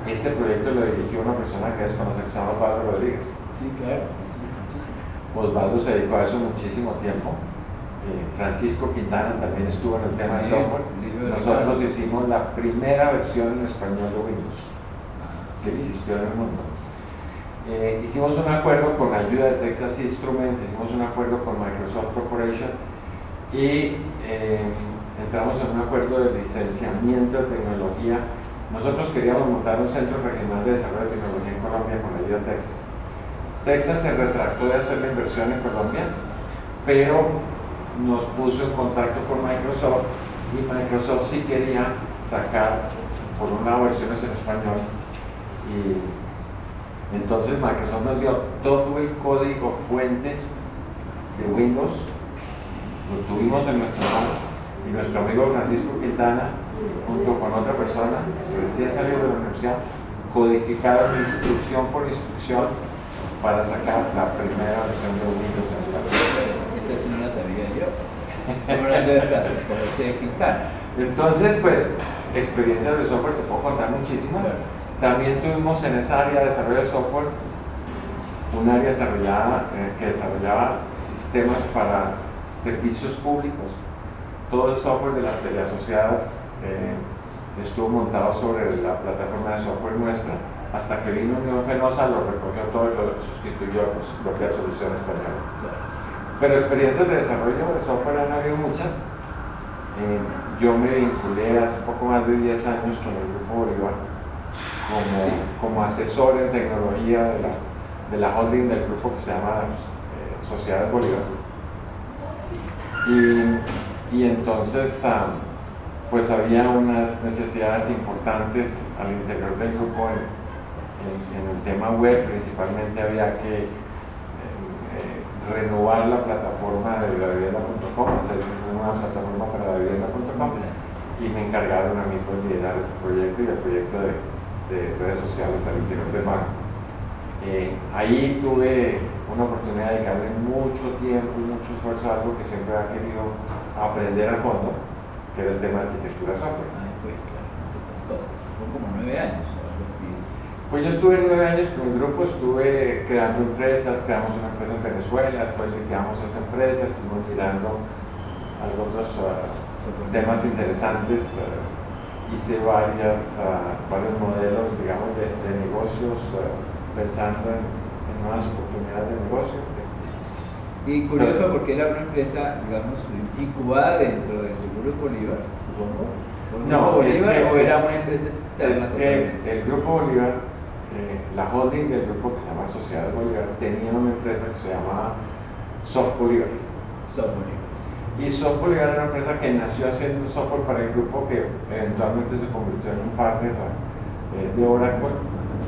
[SPEAKER 3] ese proyecto lo dirigió una persona que desconoce, que se llama Osvaldo Rodríguez.
[SPEAKER 2] Sí, claro, sí, muchísimo.
[SPEAKER 3] Osvaldo se dedicó a eso muchísimo tiempo. Francisco Quintana también estuvo en el tema de software. Nosotros hicimos la primera versión en español de Windows que existió en el mundo. Hicimos un acuerdo con la ayuda de Texas Instruments, hicimos un acuerdo con Microsoft Corporation y entramos en un acuerdo de licenciamiento de tecnología. Nosotros queríamos montar un centro regional de desarrollo de tecnología en Colombia con la ayuda de Texas. Texas se retractó de hacer la inversión en Colombia, pero nos puso en contacto con Microsoft y Microsoft sí quería sacar por una versiones en español y entonces Microsoft nos dio todo el código fuente de Windows, lo tuvimos en nuestro mano y nuestro amigo Francisco Quintana junto con otra persona recién salido de la universidad codificaron instrucción por instrucción para sacar la primera versión de Windows en español.
[SPEAKER 2] Esa sí no la sabía yo. Estamos hablando de clases con José Quintana.
[SPEAKER 3] Entonces, pues, experiencias de software se puedo contar muchísimas. También tuvimos en esa área de desarrollo de software un área que desarrollaba sistemas para servicios públicos. Todo el software de las teleasociadas estuvo montado sobre la plataforma de software nuestra, hasta que vino Unión Fenosa, lo recogió todo y lo sustituyó por su propia solución española. Pero experiencias de desarrollo de software han habido muchas. Yo me vinculé hace poco más de 10 años con el Grupo Bolívar como asesor en tecnología de la holding del grupo que se llama Sociedades Bolívar. Y entonces pues había unas necesidades importantes al interior del grupo en el tema web. Principalmente había que renovar la plataforma de davivienda.com, hacer una plataforma para davivienda.com y me encargaron a mí pues liderar este proyecto y el proyecto de redes sociales al interior del banco. Ahí tuve una oportunidad de dedicarle mucho tiempo y mucho esfuerzo a algo que siempre había querido aprender a fondo, que era el tema de arquitectura de software.
[SPEAKER 2] Pues claro, tantas cosas. Fue como 9 años o algo así.
[SPEAKER 3] Pues yo estuve 9 años con el grupo, estuve creando empresas, creamos una empresa en Venezuela, después liquidamos esa empresa, estuvimos mirando algunos temas interesantes, hice varios modelos, digamos, de negocios, pensando en nuevas oportunidades de negocio.
[SPEAKER 2] Y curioso porque era una empresa, digamos, incubada dentro de Seguros Bolívar, supongo.
[SPEAKER 3] No,
[SPEAKER 2] Bolívar, o era una empresa
[SPEAKER 3] el Grupo Bolívar, la holding del grupo que se llama Sociedades Bolívar, tenía una empresa que se llamaba Soft Bolívar.
[SPEAKER 2] Soft Bolívar.
[SPEAKER 3] Y Soft Bolívar era una empresa que nació haciendo software para el grupo, que eventualmente se convirtió en un partner de Oracle,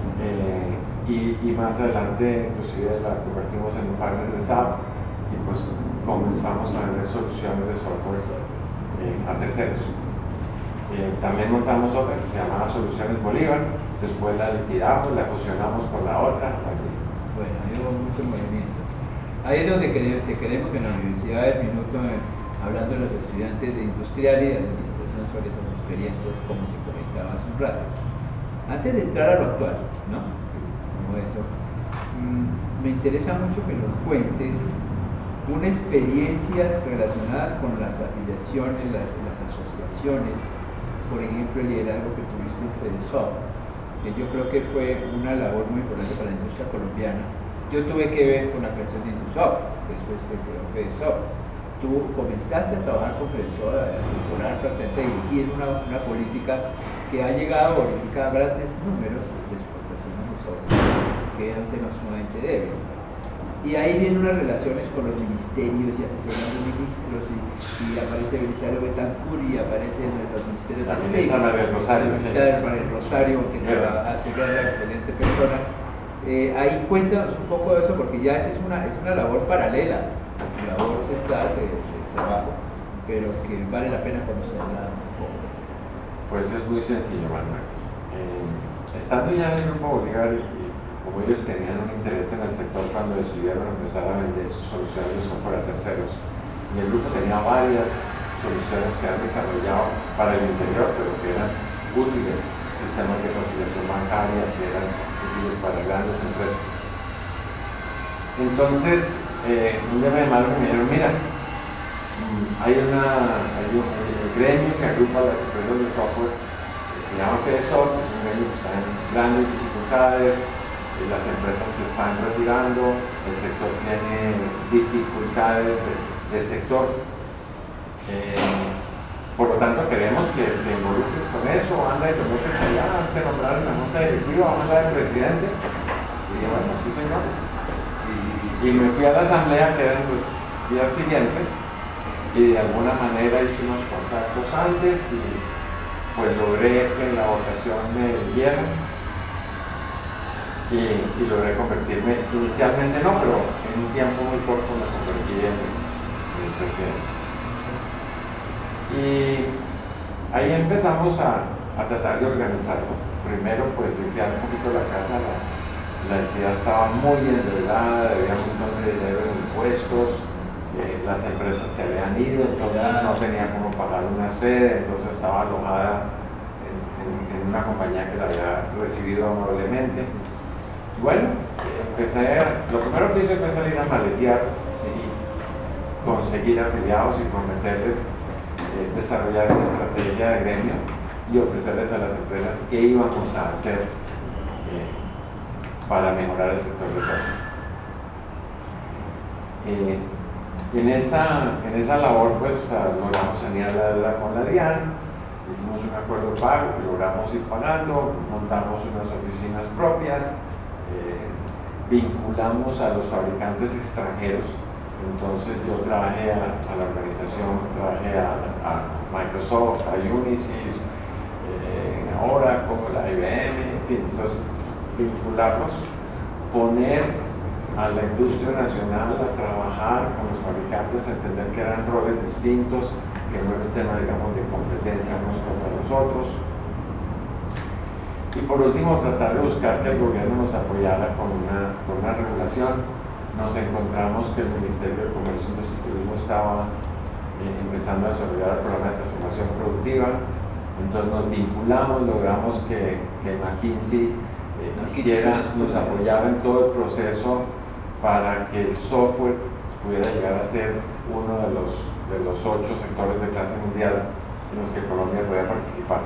[SPEAKER 3] y más adelante inclusive la convertimos en un partner de SAP y pues comenzamos a vender soluciones de software a terceros. También montamos otra que se llamaba Soluciones Bolívar, después la liquidamos, la fusionamos con la otra.
[SPEAKER 2] Bueno, hubo mucho movimiento. Ahí es donde te queremos en la Universidad del Minuto, hablando de los estudiantes de industrial y de administración sobre esas experiencias, como te comentaba hace un rato. Antes de entrar a lo actual, ¿no? Como eso, me interesa mucho que nos cuentes unas experiencias relacionadas con las afiliaciones, las asociaciones, por ejemplo, el liderazgo que tuviste en FEDESOP, que yo creo que fue una labor muy importante para la industria colombiana. Yo tuve que ver con la creación de Indusop, después se creó FEDESOP. Tú comenzaste a trabajar con FEDESOP, a asesorar, a dirigir una política que ha llegado ahorita a grandes números de exportación de software, que era un tema sumamente débil. Y ahí vienen unas relaciones con los ministerios y asesorando ministros, y aparece Belisario Betancourt y aparece en los ministerios de State.
[SPEAKER 3] María Rosario,
[SPEAKER 2] María Rosario, que es una excelente persona. Ahí cuéntanos un poco de eso, porque ya esa es una labor paralela, labor central de trabajo, pero que vale la pena conocerla un poco.
[SPEAKER 3] Pues es muy sencillo, Manuel. Estando ya en el Grupo Bolívar, como ellos tenían un interés en el sector cuando decidieron empezar a vender sus soluciones de software a terceros, y el grupo tenía varias soluciones que han desarrollado para el interior, pero que eran útiles sistemas de conciliación bancaria que eran útiles para grandes empresas. Entonces, un día me llamaron y me dijeron, mira, hay un gremio que agrupa las empresas de software, que se llama FEDESOFT, es un gremio que está en grandes dificultades, las empresas se están retirando, el sector tiene dificultades de sector. Por lo tanto, queremos que te involucres con eso, anda y te metes allá, te nombraron en la junta directiva, vamos a hablar del presidente. Y dije, bueno, sí señor. Y me fui a la asamblea, que eran los días siguientes, y de alguna manera hice unos contactos antes y pues logré que la votación me diera y logré convertirme, inicialmente no, pero en un tiempo muy corto me convertí en el presidente. Y ahí empezamos a tratar de organizarlo. Primero pues limpiar un poquito la casa, la entidad estaba muy endeudada, debía un montón de dinero en impuestos, las empresas se habían ido, entonces no tenía cómo pagar una sede, entonces estaba alojada en una compañía que la había recibido amablemente. Bueno, lo primero que hice fue salir a maletear y conseguir afiliados y prometerles desarrollar una estrategia de gremio y ofrecerles a las empresas qué íbamos a hacer para mejorar el sector de software. En esa labor pues logramos sanear la deuda con la DIAN, hicimos un acuerdo de pago que logramos ir pagando, montamos unas oficinas propias, vinculamos a los fabricantes extranjeros. Entonces yo trabajé a la organización, trabajé a Microsoft, a Unisys, a Oracle, a IBM, en fin, entonces vincularlos, poner a la industria nacional a trabajar con los fabricantes, a entender que eran roles distintos, que no era un tema, digamos, de competencia unos contra los otros. Y por último, tratar de buscar que el gobierno nos apoyara con una regulación. Nos encontramos que el Ministerio de Comercio, Industria y Turismo estaba empezando a desarrollar el programa de transformación productiva. Entonces nos vinculamos, logramos que McKinsey nos apoyara en todo el proceso para que el software pudiera llegar a ser uno de los 8 sectores de clase mundial en los que Colombia podía participar.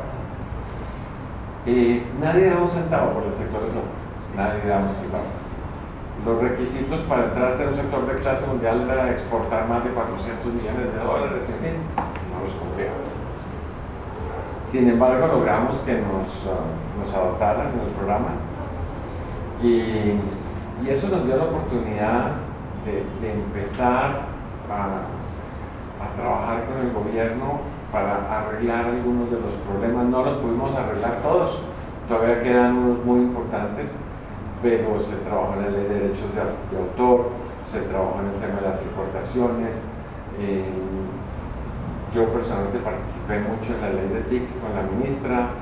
[SPEAKER 3] Nadie daba un centavo por el sector de software, nadie daba un centavo. Los requisitos para entrar a ser un sector de clase mundial era exportar más de $400 millones, en fin, no los cumplíamos. Sin embargo, logramos que nos adoptaran en el programa y eso nos dio la oportunidad de empezar a trabajar con el gobierno para arreglar algunos de los problemas. No los pudimos arreglar todos, todavía quedan unos muy importantes, pero se trabajó en la ley de derechos de autor, se trabajó en el tema de las importaciones. Yo personalmente participé mucho en la ley de TICS con la ministra.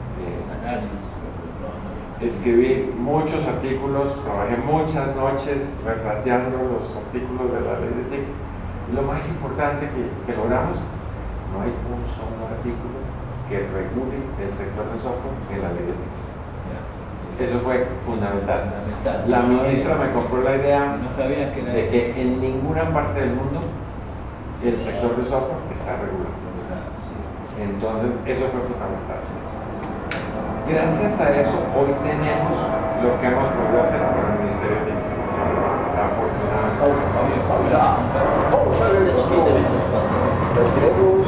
[SPEAKER 3] Escribí muchos artículos, trabajé muchas noches refraseando los artículos de la ley de TICS. Y lo más importante que logramos, no hay un solo artículo que regule el sector de software en la ley de TICS. Eso fue fundamental. La ministra me compró la idea de que en ninguna parte del mundo el sector de software está regulado. Entonces, eso fue fundamental. Gracias a eso, hoy tenemos lo que hemos podido hacer con el Ministerio de TICS. Afortunadamente.
[SPEAKER 1] Pausa. Respiremos.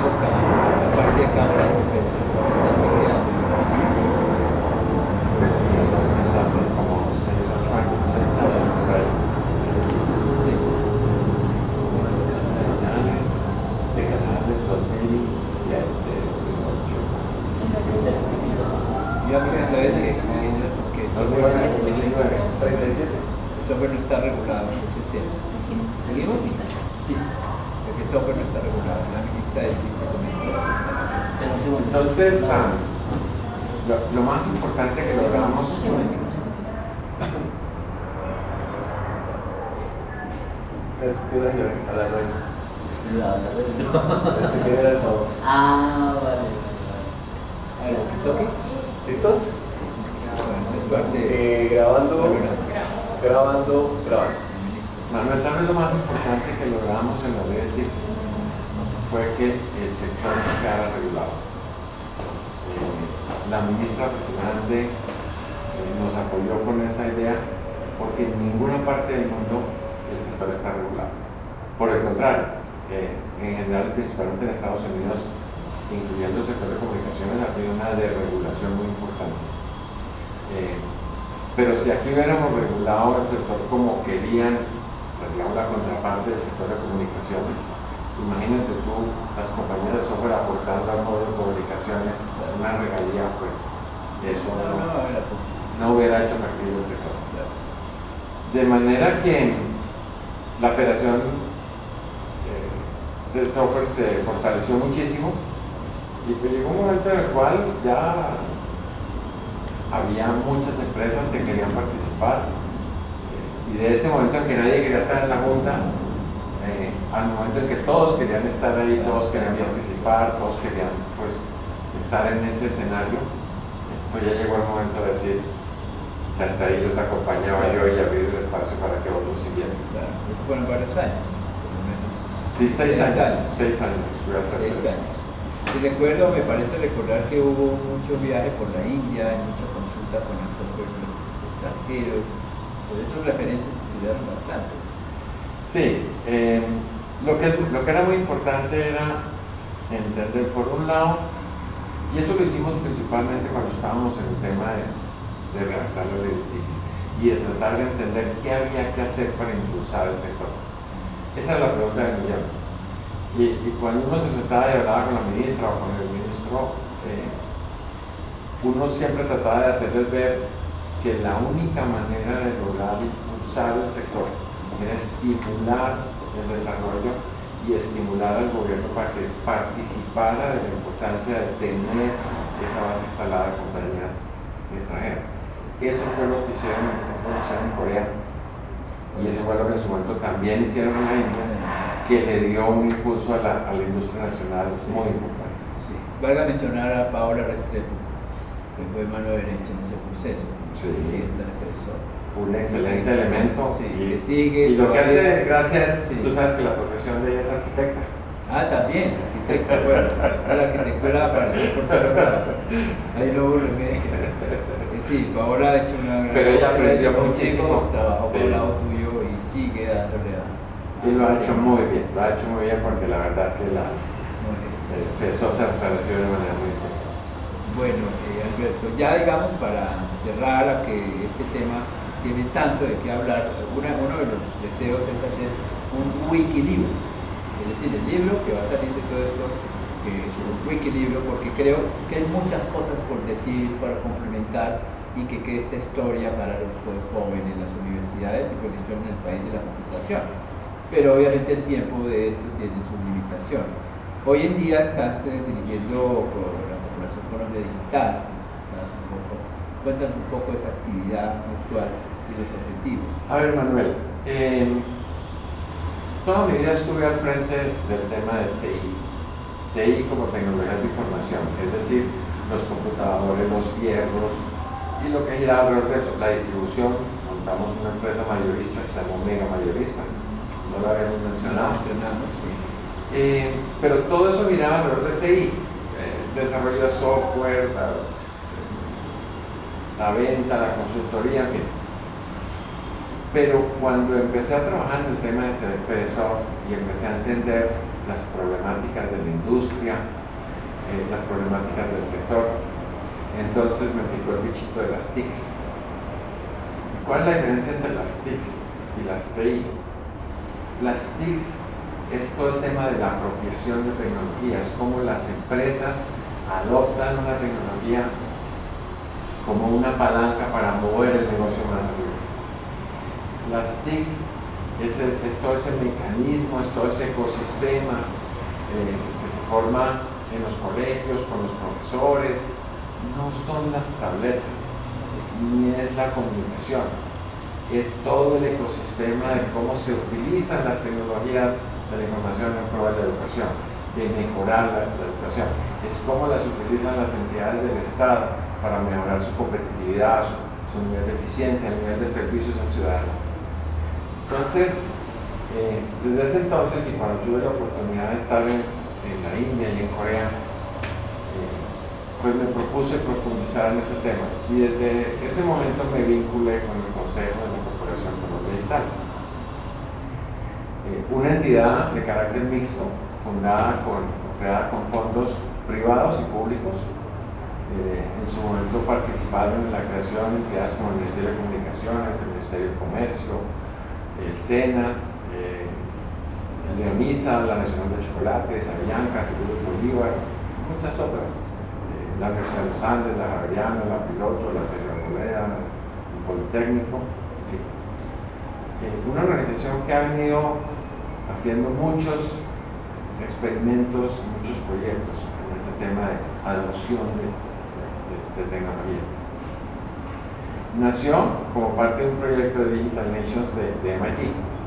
[SPEAKER 3] Eso hace como 6 o 8 años, 6 años por ahí. De casar del 2007, 2008.
[SPEAKER 2] Yo pensando eso que el software no está regulado en el sistema. ¿Seguimos? Sí. Porque el software no está regulado. La ministra del TIC comentó.
[SPEAKER 3] Entonces, lo más importante que logramos...
[SPEAKER 1] Es que la señora que está hablando ahí. Es que era todos.
[SPEAKER 4] Ah, vale.
[SPEAKER 2] A ver, ¿que toque?
[SPEAKER 3] lo más importante que logramos en la ley de TICS? Fue que el sector se quedara regulado. La ministra afortunadamente nos apoyó con esa idea porque en ninguna parte del mundo el sector está regulado. Por el contrario, en general, principalmente en Estados Unidos, incluyendo el sector de comunicaciones, ha habido una desregulación muy importante. Pero si aquí hubiéramos regulado el sector como querían, digamos, la contraparte del sector de comunicaciones, imagínate tú, las compañías de software aportando al modo de comunicaciones una regalía, pues eso no hubiera hecho factible el sector. De manera que la Federación de Software se fortaleció muchísimo y llegó un momento en el cual ya había muchas empresas que querían participar y de ese momento en que nadie quería estar en la junta al momento en que todos querían estar ahí, todos querían participar, todos querían pues estar en ese escenario, pues ya llegó el momento de decir que hasta ahí los acompañaba yo y abrir el espacio para que otros siguieran.
[SPEAKER 2] Claro, eso fueron varios años, por lo menos.
[SPEAKER 3] Sí, 6 años. 6 años.
[SPEAKER 2] 6 años. Y recuerdo, me parece recordar que hubo mucho viaje por la India, mucha consulta con el software extranjero, pues esos referentes estudiaron bastante.
[SPEAKER 3] Sí, lo que era muy importante era entender, por un lado, y eso lo hicimos principalmente cuando estábamos en el tema de redactar la ley de TICS y de tratar de entender qué había que hacer para impulsar el sector. Esa es la pregunta del millón. Y cuando uno se sentaba y hablaba con la ministra o con el ministro, uno siempre trataba de hacerles ver que la única manera de lograr impulsar el sector era estimular el desarrollo y estimular al gobierno para que participara de la importancia de tener esa base instalada de compañías extranjeras. Eso fue lo que hicieron en Corea y eso fue lo que en su momento también hicieron en la India, que le dio un impulso a la industria nacional muy importante.
[SPEAKER 2] Sí. Valga mencionar a Paola Restrepo, que fue mano derecha en ese proceso.
[SPEAKER 3] Sí.
[SPEAKER 2] Profesor.
[SPEAKER 3] Un excelente elemento.
[SPEAKER 2] Sí,
[SPEAKER 3] y
[SPEAKER 2] que sigue.
[SPEAKER 3] Y lo que hace, gracias,
[SPEAKER 2] sí.
[SPEAKER 3] Tú sabes que la profesión de ella es arquitecta.
[SPEAKER 2] Ah, también, arquitecta, bueno, la arquitectura apareció por todo lado. Ahí no hubo remedio. Sí, Paola ha hecho una gran.
[SPEAKER 3] Pero ella aprendió
[SPEAKER 2] contigo,
[SPEAKER 3] muchísimo.
[SPEAKER 2] Trabajó
[SPEAKER 3] Sí.
[SPEAKER 2] por el lado tuyo y sigue dándole a.
[SPEAKER 3] Y lo ha hecho muy bien, porque la verdad que la FESO se apareció de manera muy importante.
[SPEAKER 2] Bueno, Alberto, ya digamos para cerrar a que este tema tiene tanto de qué hablar, uno de los deseos es hacer un wikilibro, es decir, el libro que va a salir de todo esto, que es un wikilibro, porque creo que hay muchas cosas por decir, para complementar y que quede esta historia para los jóvenes, las universidades y por la historia en el país de la computación. Pero obviamente el tiempo de esto tiene su limitación. Hoy en día estás dirigiendo por la Corporación Colombia Digital. Cuéntanos un poco de esa actividad actual y los objetivos.
[SPEAKER 3] A ver, Manuel, toda mi vida estuve al frente del tema de TI como tecnologías de información, es decir, los computadores, los fierros y lo que giraba alrededor de eso, la distribución. Montamos una empresa mayorista que se llama Mega Mayorista, no lo habíamos mencionado.
[SPEAKER 2] Sí.
[SPEAKER 3] Pero todo eso giraba alrededor de TI, desarrollo de software, la venta, la consultoría, en fin. Pero cuando empecé a trabajar en el tema de FESOFT y empecé a entender las problemáticas de la industria, las problemáticas del sector, entonces me picó el bichito de las TICs. ¿Cuál es la diferencia entre las TICs y las TI? Las TICs es todo el tema de la apropiación de tecnologías, cómo las empresas adoptan una tecnología como una palanca para mover el negocio más rápido. Las TICs es todo ese mecanismo, es todo ese ecosistema que se forma en los colegios, con los profesores. No son las tabletas, ni es la comunicación, es todo el ecosistema de cómo se utilizan las tecnologías de la información en pro de la educación, de mejorar la educación, es cómo las utilizan las entidades del Estado para mejorar su competitividad, su nivel de eficiencia, el nivel de servicios al ciudadano. Entonces, Desde ese entonces, y cuando tuve la oportunidad de estar en la India y en Corea, pues me propuse profundizar en ese tema. Y desde ese momento me vinculé con el Consejo de la Corporación Colombia Digital, una entidad de carácter mixto, creada con fondos privados y públicos. En su momento participaron en la creación de entidades como el Ministerio de Comunicaciones, el Ministerio de Comercio, el SENA, el Leonisa, la Nacional de Chocolates, Avianca, Seguros Bolívar, muchas otras. La Universidad de los Andes, la Javeriana, la Piloto, la Sierra Boleda, el Politécnico, en fin. Una organización que ha venido haciendo muchos experimentos, muchos proyectos en ese tema de adopción de tecnología. Nació como parte de un proyecto de Digital Nations de MIT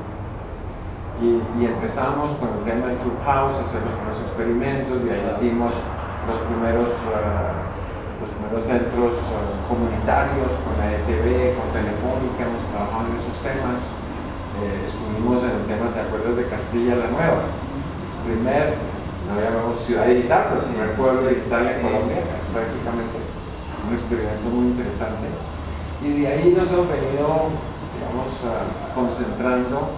[SPEAKER 3] y empezamos con el tema del Clubhouse, hacer los primeros experimentos, y ahí hicimos los primeros centros comunitarios con la ETV, con Telefónica, hemos trabajado en esos temas. Estuvimos en el tema, ¿te acuerdas de Castilla la Nueva? No llamamos ciudad digital, pero el primer pueblo digital en Colombia, es prácticamente un experimento muy interesante. Y de ahí nos hemos venido, digamos, concentrando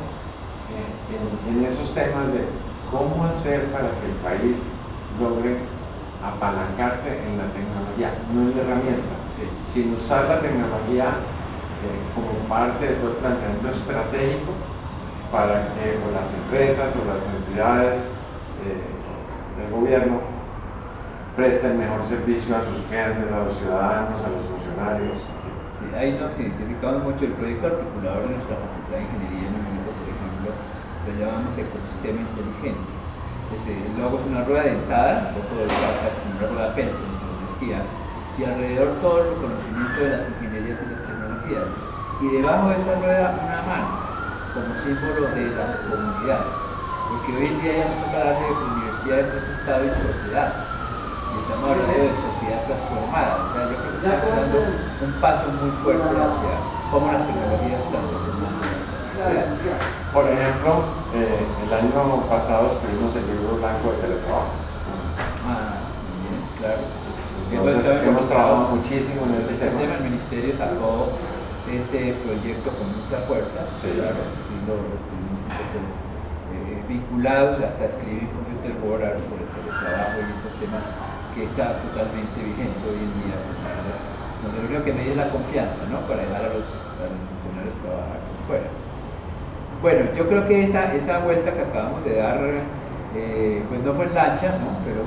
[SPEAKER 3] en esos temas de cómo hacer para que el país logre apalancarse en la tecnología, no en la herramienta, sino usar la tecnología como parte de todo el planteamiento estratégico para que las empresas o las entidades del gobierno presten mejor servicio a sus clientes, a los ciudadanos, a los funcionarios.
[SPEAKER 2] Sí, ahí nos identificamos mucho. El proyecto articulador de nuestra Facultad de Ingeniería en México, por ejemplo, lo llamamos ecosistema inteligente. El logo es una rueda dentada, un poco de una rueda pena con tecnología, y alrededor todo el conocimiento de las ingenierías y las tecnologías. Y debajo de esa rueda una mano, como símbolo de las comunidades. Porque hoy en día ya nos toca darle universidades de ese estado y sociedad. Y estamos hablando de sociedad transformada. O sea, yo creo que estamos dando un paso muy fuerte hacia cómo las tecnologías están transformando la sociedad.
[SPEAKER 3] Por ejemplo, el año pasado escribimos el libro blanco de teletrabajo.
[SPEAKER 2] Bien, claro.
[SPEAKER 3] Entonces, hemos trabajado muchísimo en ese tema.
[SPEAKER 2] El Ministerio sacó ese proyecto con mucha fuerza,
[SPEAKER 3] sí.
[SPEAKER 2] Claro, sí, lo estuvimos un poco vinculados hasta escribir Computer World por el teletrabajo y ese tema que está totalmente vigente hoy en día. Donde lo único que me es la confianza, ¿no? Para dejar a los funcionarios trabajar fuera. Bueno, yo creo que esa vuelta que acabamos de dar, pues no fue en lancha, ¿no? Pero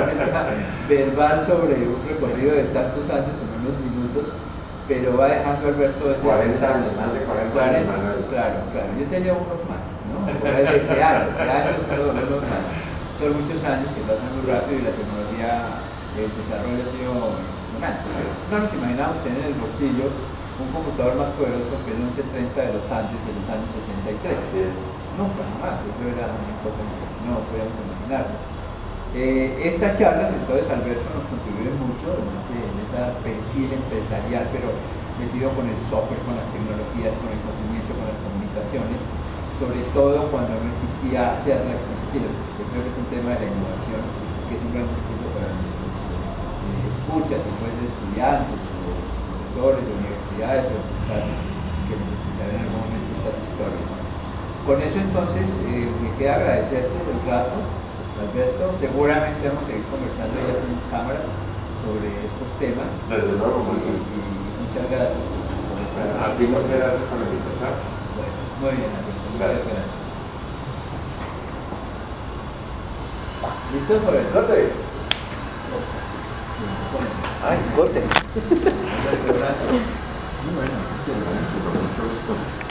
[SPEAKER 2] verbal sobre un recorrido de tantos años en unos minutos, pero va dejando Alberto ese
[SPEAKER 3] 40 años, más de 40 años.
[SPEAKER 2] Claro, yo tenía unos más, ¿no? De años, perdón, unos más. Son muchos años que pasan muy rápido y la tecnología, el desarrollo ha sido impresionante. No nos imaginamos tener en el bolsillo un computador más poderoso que el 1130 de los Andes de los años 73.
[SPEAKER 3] Así es.
[SPEAKER 2] Nunca, jamás, eso era una cosa que no podíamos imaginarlo. Estas charlas, entonces, Alberto nos contribuye mucho en ese perfil empresarial, pero metido con el software, con las tecnologías, con el conocimiento, con las comunicaciones, sobre todo cuando no existía hacerla existir. Yo creo que es un tema de la innovación, que es un gran discurso para nuestros escuchas, después de estudiantes o profesores de universidades o empresarios que necesitarán en algún momento estas historias. Con eso entonces me queda agradecerte el rato, Alberto. Seguramente vamos a seguir conversando ya sin cámaras sobre estos temas.
[SPEAKER 3] Desde luego,
[SPEAKER 2] y muchas gracias.
[SPEAKER 3] A ti muchas gracias por la invitación.
[SPEAKER 2] Bueno, muy bien, Alberto. Muchas gracias. ¿Listo por el corte?
[SPEAKER 1] Ay, corte.
[SPEAKER 2] Un abrazo. Muy bueno.